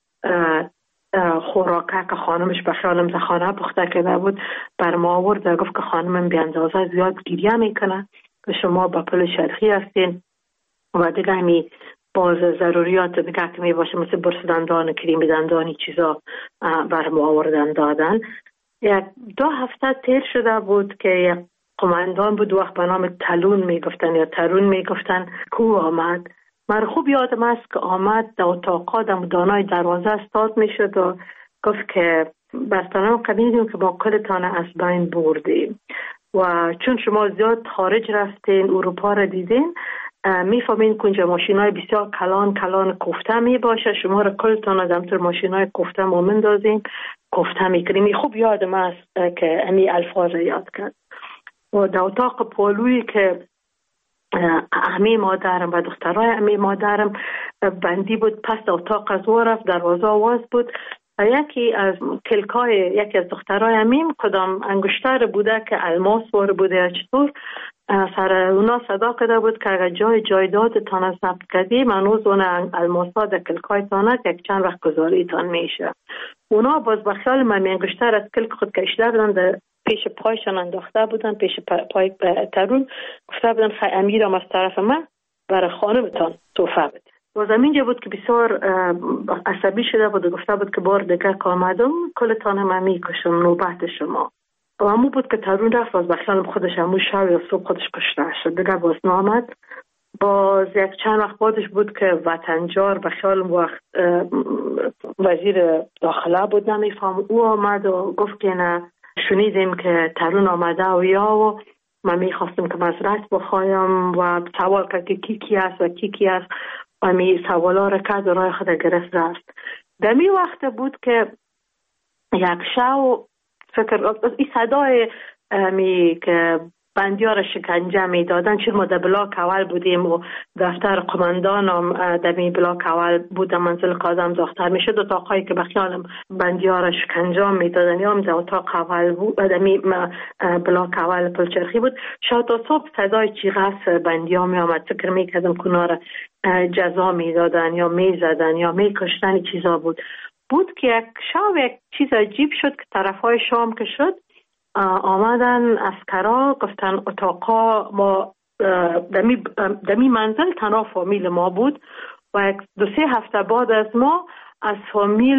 خوراکه که خانمش به خیالم خانه پخته کرده بود بر ما آورد و گفت که خانمم بی اندازه زیاد گریه میکنه که شما با پل چرخی هستین و دیگه همی باز ضروریات دیگه که می باشه مثل برس دندان، کریم دندانی چیزا بر ما آوردن دادن. یک دو هفته تیر شده بود که یک قماندان بود وقت به نام تلون میگفتن یا ترون میگفتن کو آمد. من خوب یادم است که آمد در اتاقا در دانای دروازه استاد میشد و گفت که بستانم قبیدیم که با کلتان از بین بردیم و چون شما زیاد خارج رفتین، اروپا را دیدین، میفهمین که اونجا ماشین های بسیار کلان کلان کوفته می باشه، شما را کلتان از همطور ماشین های کوفته ما مندازیم کوفته میکنیم. خوب یادم است که امی الفاظ یاد کرد. و در اتاق پالویی که امی مادرم و دخترای امی مادرم بندی بود، پس اتاق از او رفت، دروازه آواز بود و یکی از کلکای یکی از دخترای امیم کدام انگشتر بوده که الماس وار بوده یا چطور، سر اونا صدا کرده بود که اگر جای جایداد تان از نبت کردی منوز اون الماس ها در کلکای تانه که یک چند وقت گذاری تان میشه. اونا باز بخیال من انگشتر از کلک خود کشیده بودن، در پیش پایشان انداخته بودن، پیش پای ترون گفته بودن خیلی امیرم از طرف من برای خانمتان توفه بده. باز اینجا بود که بسیار عصبی شده بود و گفته بود که بار دیگه که آمدم کلتان هم میکشم نوبت شما. و همون بود که ترون رفت، باز بخیالم خودش همون شب یا صبح خودش کشته شد دیگه باز نامد. باز یک چند وقت بعدش بود که وطنجار بخیالم وقت وزیر داخله بود نمیفهم، او آمد و گفت که نه شنیدیم که ترون آمده و یا و من میخواستم که مزرعت بخوایم و سوال کرد که کی کی است و کی کی است و می سوالا را کرد و رای خود گرفت رفت. در می وقت بود که یک شو فکر این صدای می که بندیار شکنجه می دادن، چون ما در بلاک اول بودیم و دفتر قماندان هم در می بلاک اول بود، منزل قاضم دختر می شد، اتاقایی که بخیالم بندیار شکنجه می دادن یا هم در اتاق اول بود، در می بلاک اول پل چرخی بود. شاید تا صبح صدای چیغه بندیار می آمد، فکر می کردم کنار جزا میدادن یا میزدن یا میکشتن چیزا بود. بود که یک شب یک چیز عجیب شد که طرفای شام که شد آمدن اسکرا گفتن اتاقا ما دمی, دمی منزل تنها فامیل ما بود و یک دو سه هفته بعد از ما از فامیل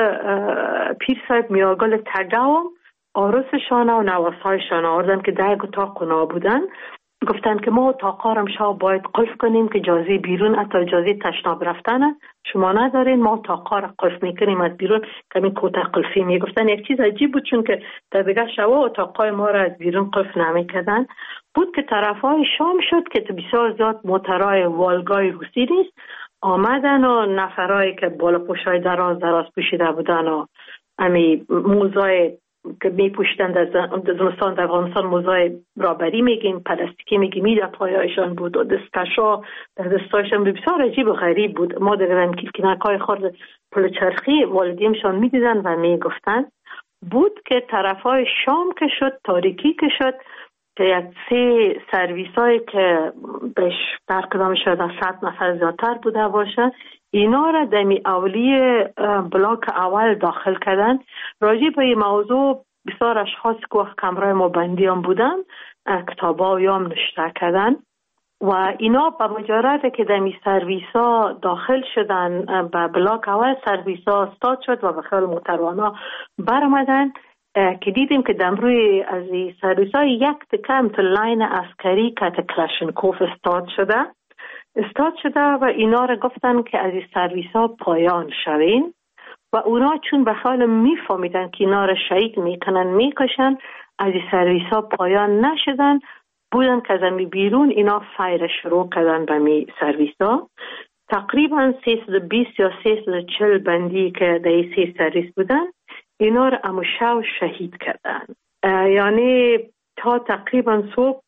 پیر صاحب میاگل تگاو آرسشان و نواسایشان آوردن که در اتاق کنا بودن. گفتن که ما اتاقا رم شب باید قلف کنیم که اجازه بیرون حتی اجازه تشناب رفتن شما ندارین، ما اتاقا را قلف میکنیم از بیرون کمی کوته قلفی. میگفتن یک چیز عجیب بود چون که در دیگه شبا اتاقای ما را از بیرون قلف نمیکردن. بود که طرفای شام شد که بسیار زیاد موترهای والگای روسی نیست آمدن و نفرهایی که بالا پوشای دراز دراز پوشیده بودن و امی موزای که می پوشتند از زمستان در افغانستان موزای رابری میگیم پلاستیکی میگیم می در پایایشان بود و دستکشا در دستایشان بسیار عجیب و غریب بود. ما دیدن که کنکای خورد پلچرخی والدینشان میدیدن و میگفتن. بود که طرفای شام که شد تاریکی که شد که یک سه سرویس هایی که بهش در کدام شد از صد نفر زیادتر بوده باشه اینا را دمی اولی بلاک اول داخل کردن. راجع به این موضوع بسیار اشخاص که وقت کمرای ما بندی هم بودن کتابا یا هم نشته کردن و اینا به مجرد که دمی سرویس ها داخل شدن به بلاک اول سرویس ها استاد شد و به خیال موتروانا برمدن که دیدیم که دمروی از این سرویس ها یک تکم تو لاین عسکری که کلاشنکوف استاد شده استاد شده و اینا را گفتن که از این سرویس ها پایان شوین و اونا چون به خیال میفهمیدن که اینا را شهید میکنن میکشن از این سرویس ها پایان نشدن. بودن که از امی بیرون اینا فایر شروع کردن به می سرویس ها. تقریبا سیصد و بیست یا سیصد و چهل بندی که در این سی سرویس بودن اینا را اموشاو شهید کردن. یعنی تا تقریبا صبح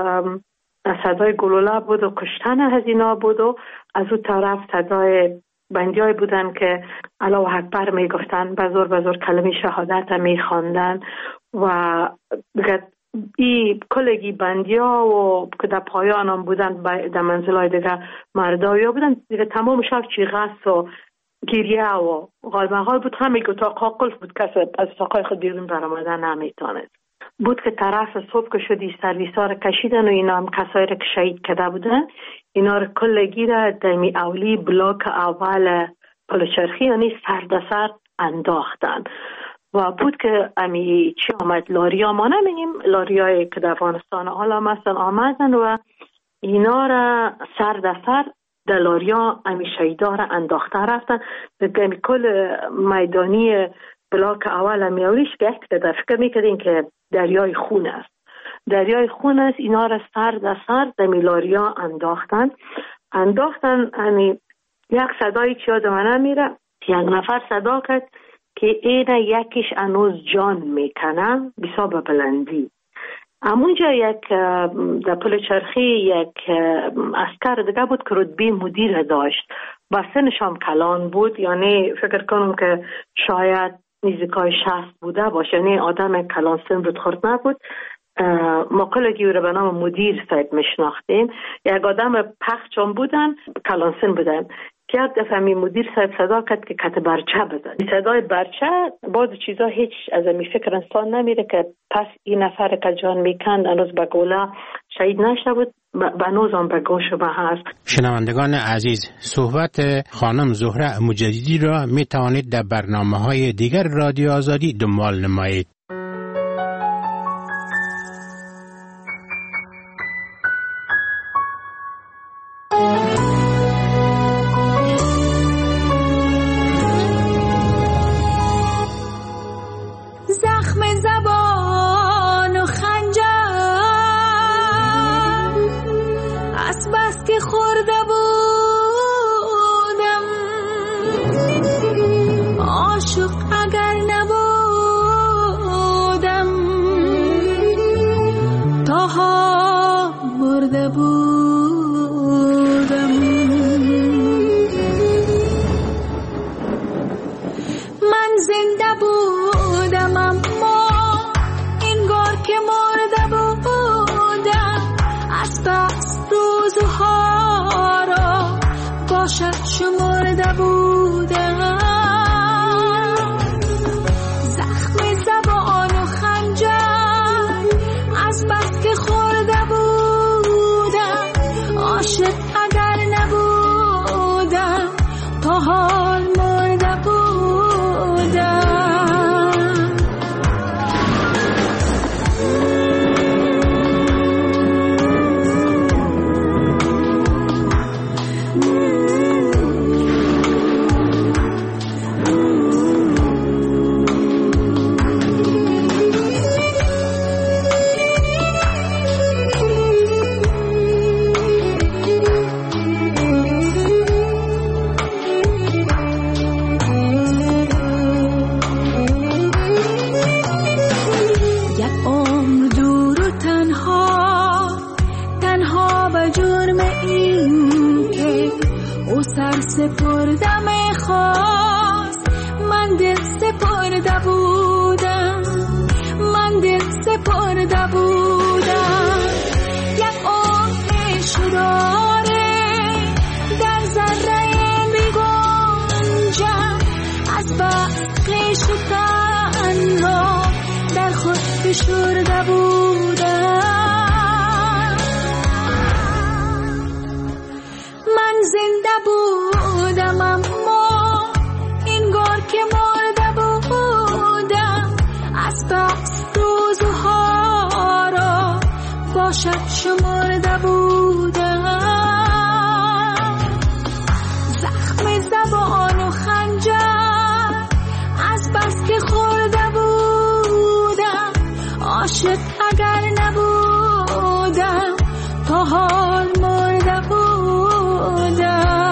صدای گلوله بود و کشتن از اینا بود و از اون طرف صدای بندی های بودن که الله اکبر می گفتن بزرگ بزرگ کلمه شهادت می خواندن و ای کلگی بندی ها و که در پایان هم بودن در منزل های دیگه مردایی ها بودن دیگه تمام شب چیغس و گریه و غالمغال بود. همه اتاق ها قلف بود کسی از اتاقای خود بیرون برامدن نمیتانست. بود که طرف صبح که شدی سرویس ها را کشیدن و اینا هم کسایی را که شهید کرده بودن اینا را کلگی را دمی اولی بلاک اول پلچرخی یعنی سردسر انداختن و بود که امی چی آمد لاریا ما نمینیم لاریایی که در افغانستان آلام هستن آمدن و اینا را سردسر در لاریا امی شهیدا را انداخته رفتن در کل میدانی بلاک اول امی اولیش که یک در فکر میکردین که دریای خون است دریای خون است اینا را سر در سر در لاریا انداختن انداختن امی یک صدایی چی یاد من میره یک نفر صدا کرد که اینه یکیش انوز جان میکنه بسا به بلندی. امونجا یک در پلچرخی یک اسکر دیگه بود که رتبه مدیر داشت و سنشام کلان بود یعنی فکر کنم که شاید نزدیکای شصت بوده باشه یعنی آدم کلان سن رود خورد نبود. ما کلگی رو به نام مدیر صاحب میشناختیم. یک آدم پخچان بودن کلان سن بودن که یک دفعه می مدیر صاحب صدا کرد که کت برچه بزن. صدای برچه بعض چیزا هیچ از می فکر انسان نمیره که پس این نفر که جان میکند انوز به گوله شهید نشده بود بنوز هم به گوش به هست. شنوندگان عزیز صحبت خانم زهره مجددی را می توانید در برنامه های دیگر رادیو آزادی دنبال نمایید. سپردم خواست، من دل سپرده بودم، من دل سپرده بودم. یک عمر شراره در ذره میگنجم، از بس خیش تنها در خود فشرده بودم. من زنده بودم اما اینگار که مرده بودم، از بس روزها را باشد شمرده بودم. زخم زبان و خنجر از بس که خورده بودم، عاشق اگر نبودم تا حال مرده بودم.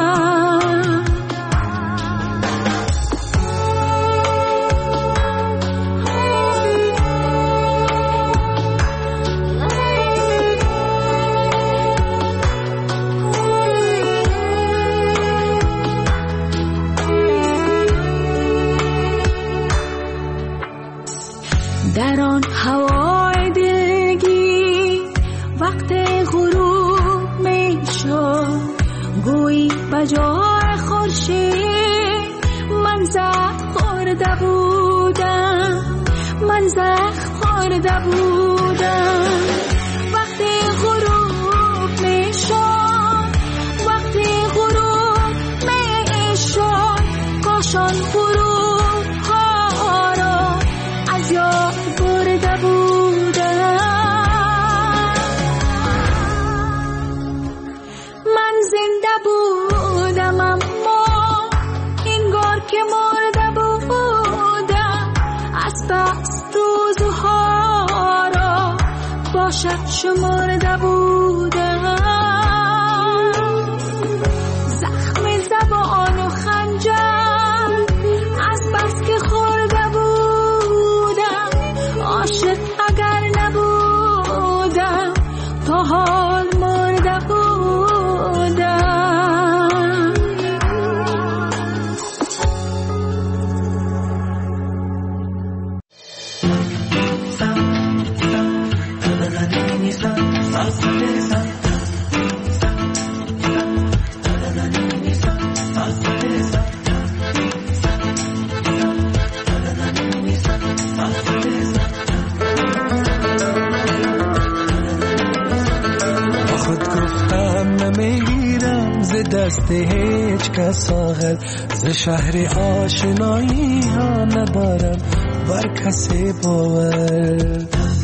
در آن هوای دلگی وقت غروب می شد، گویی بجای خورشید من زخم خورده بودم، من زخم خورده بودم. وقتی غروب می شد، وقتی غروب می شد، کاشان غروب ها را از یاد برده بودم. من زنده بودم اما اینگار که مرده بودم، از بس روزها را باشد شمرده بودم. زخم زبان و خنجر از بس که خورده بودم، عاشق اگر نبودم تا حال مرده بودم. دست هیچ کس آخر ز شهر آشنایی ها ندارم بر کسی باور.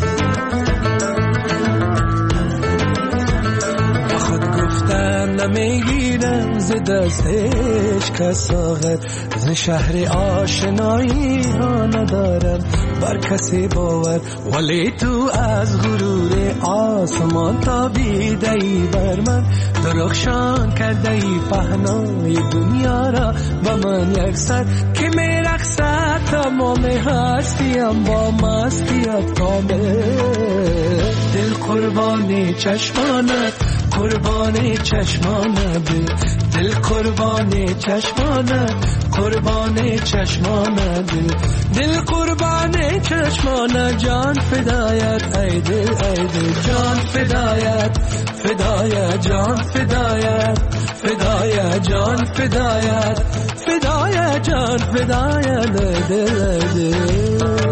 خود گفتم نمیگیرم ز دست هیچ کس آخر ز شهر آشنایی ها ندارم بر کسی باور. ولی تو از غرور آسمان تابیده ای بر من، درخشان کرده ای پهنای دنیا را با من یکسر که میرقصد تمام هستیم با مستیت کامل. دل قربان چشمانت، قربان چشمانت، دل قربان چشمانت، قربان چشمانت، دل قربان چشمانت، جان فدایت ای دل ای دل، جان فدایت فدایت، جان فدایت فدایت، جان فدایت فدایت، جان فدایت ای دل ای دل.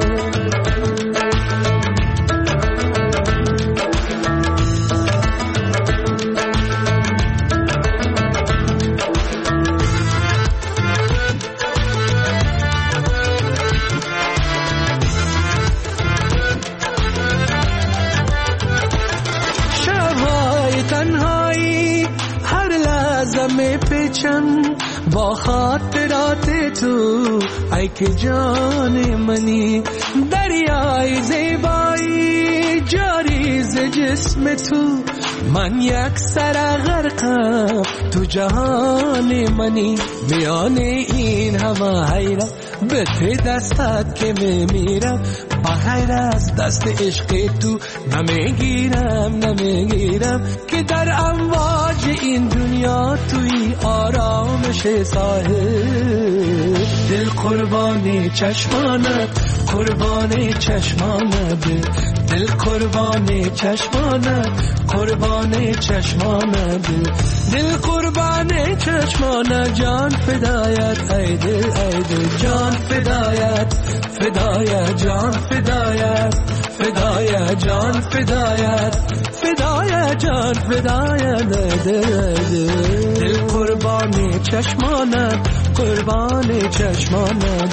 با خاطرات تو ای که جان منی، دریای زیبایی جاری ز جسم تو، من یک سر غرقم تو جهان منی. میان این همه حیرت به ته دستت که میمیرم، بغیر از دست عشق تو نمیگیرم نمیگیرم که در امواج این دنیا توی آرامش صاحب. دل قربانی چشمانت قربانی چشمانت دل قربانی چشمانت قربانی چشمانت دل قربانی چشمانت جان فدایت ای دل ای دل جان فدایت فدایت جان فدایت فدایت جان فدایت فدایت جان فدایت ای دل ای دل دل قربانی چشمانت قربانی چشمانت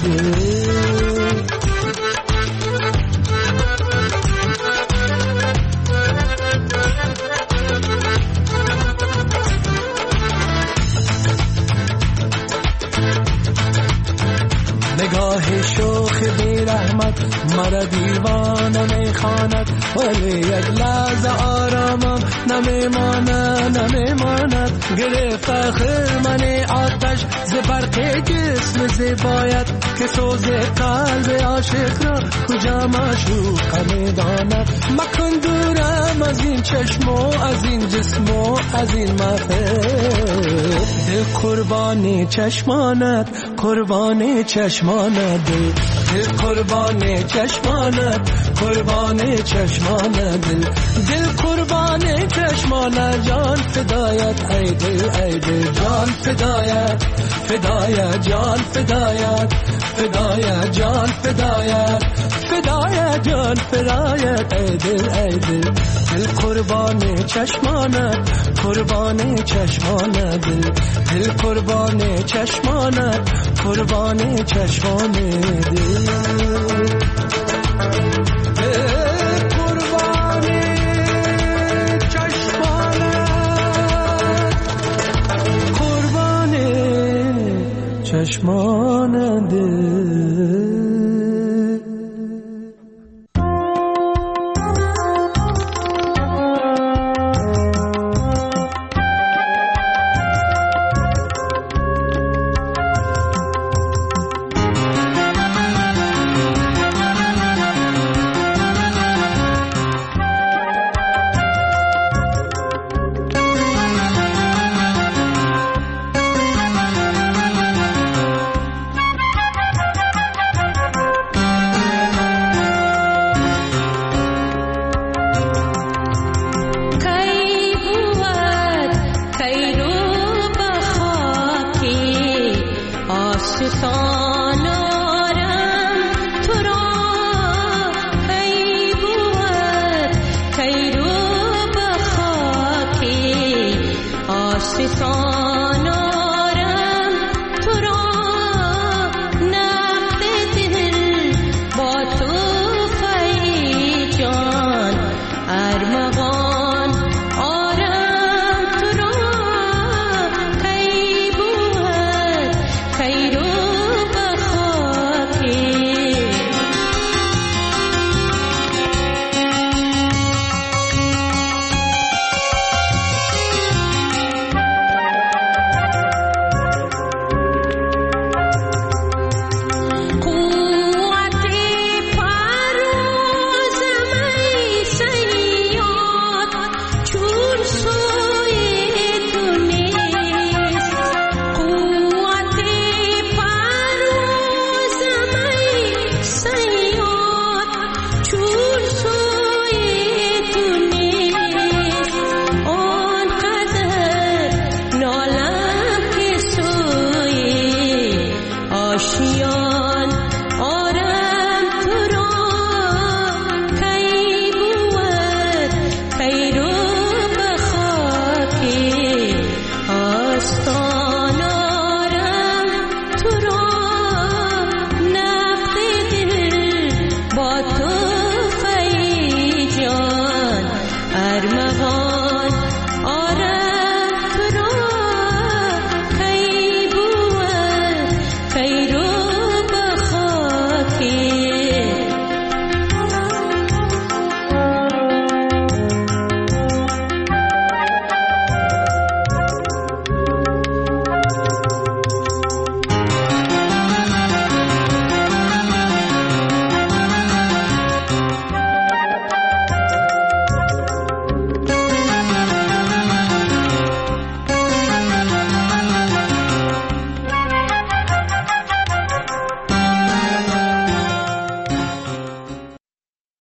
نگاه شوخ بی رحمت مرا دیوانه میخواند ولی یک لحظه آرامم نمیماند نمیماند گرفت خرمن آتش ز برق جسم زیبایت که سوز قلب عاشق را کجا معشوق میداند. مکن دورم از این چشم و از این جسم و از این محفل. دل قربانی چشمانت قربانی چشمانت دل قربانی چشمانت قربانی چشمانت دل قربانی چشمانت جان فدایت ای دل ای دل جان فدایت فدایت جان فدایت فدایت جان فدایت فدایت جان فدایت ای دل ای دل دل قربانی چشمانت قربانی چشمانت دل قربانی چشمانت قربانی چشمانت دل قربانی چشمانت قربانی چشمانت It's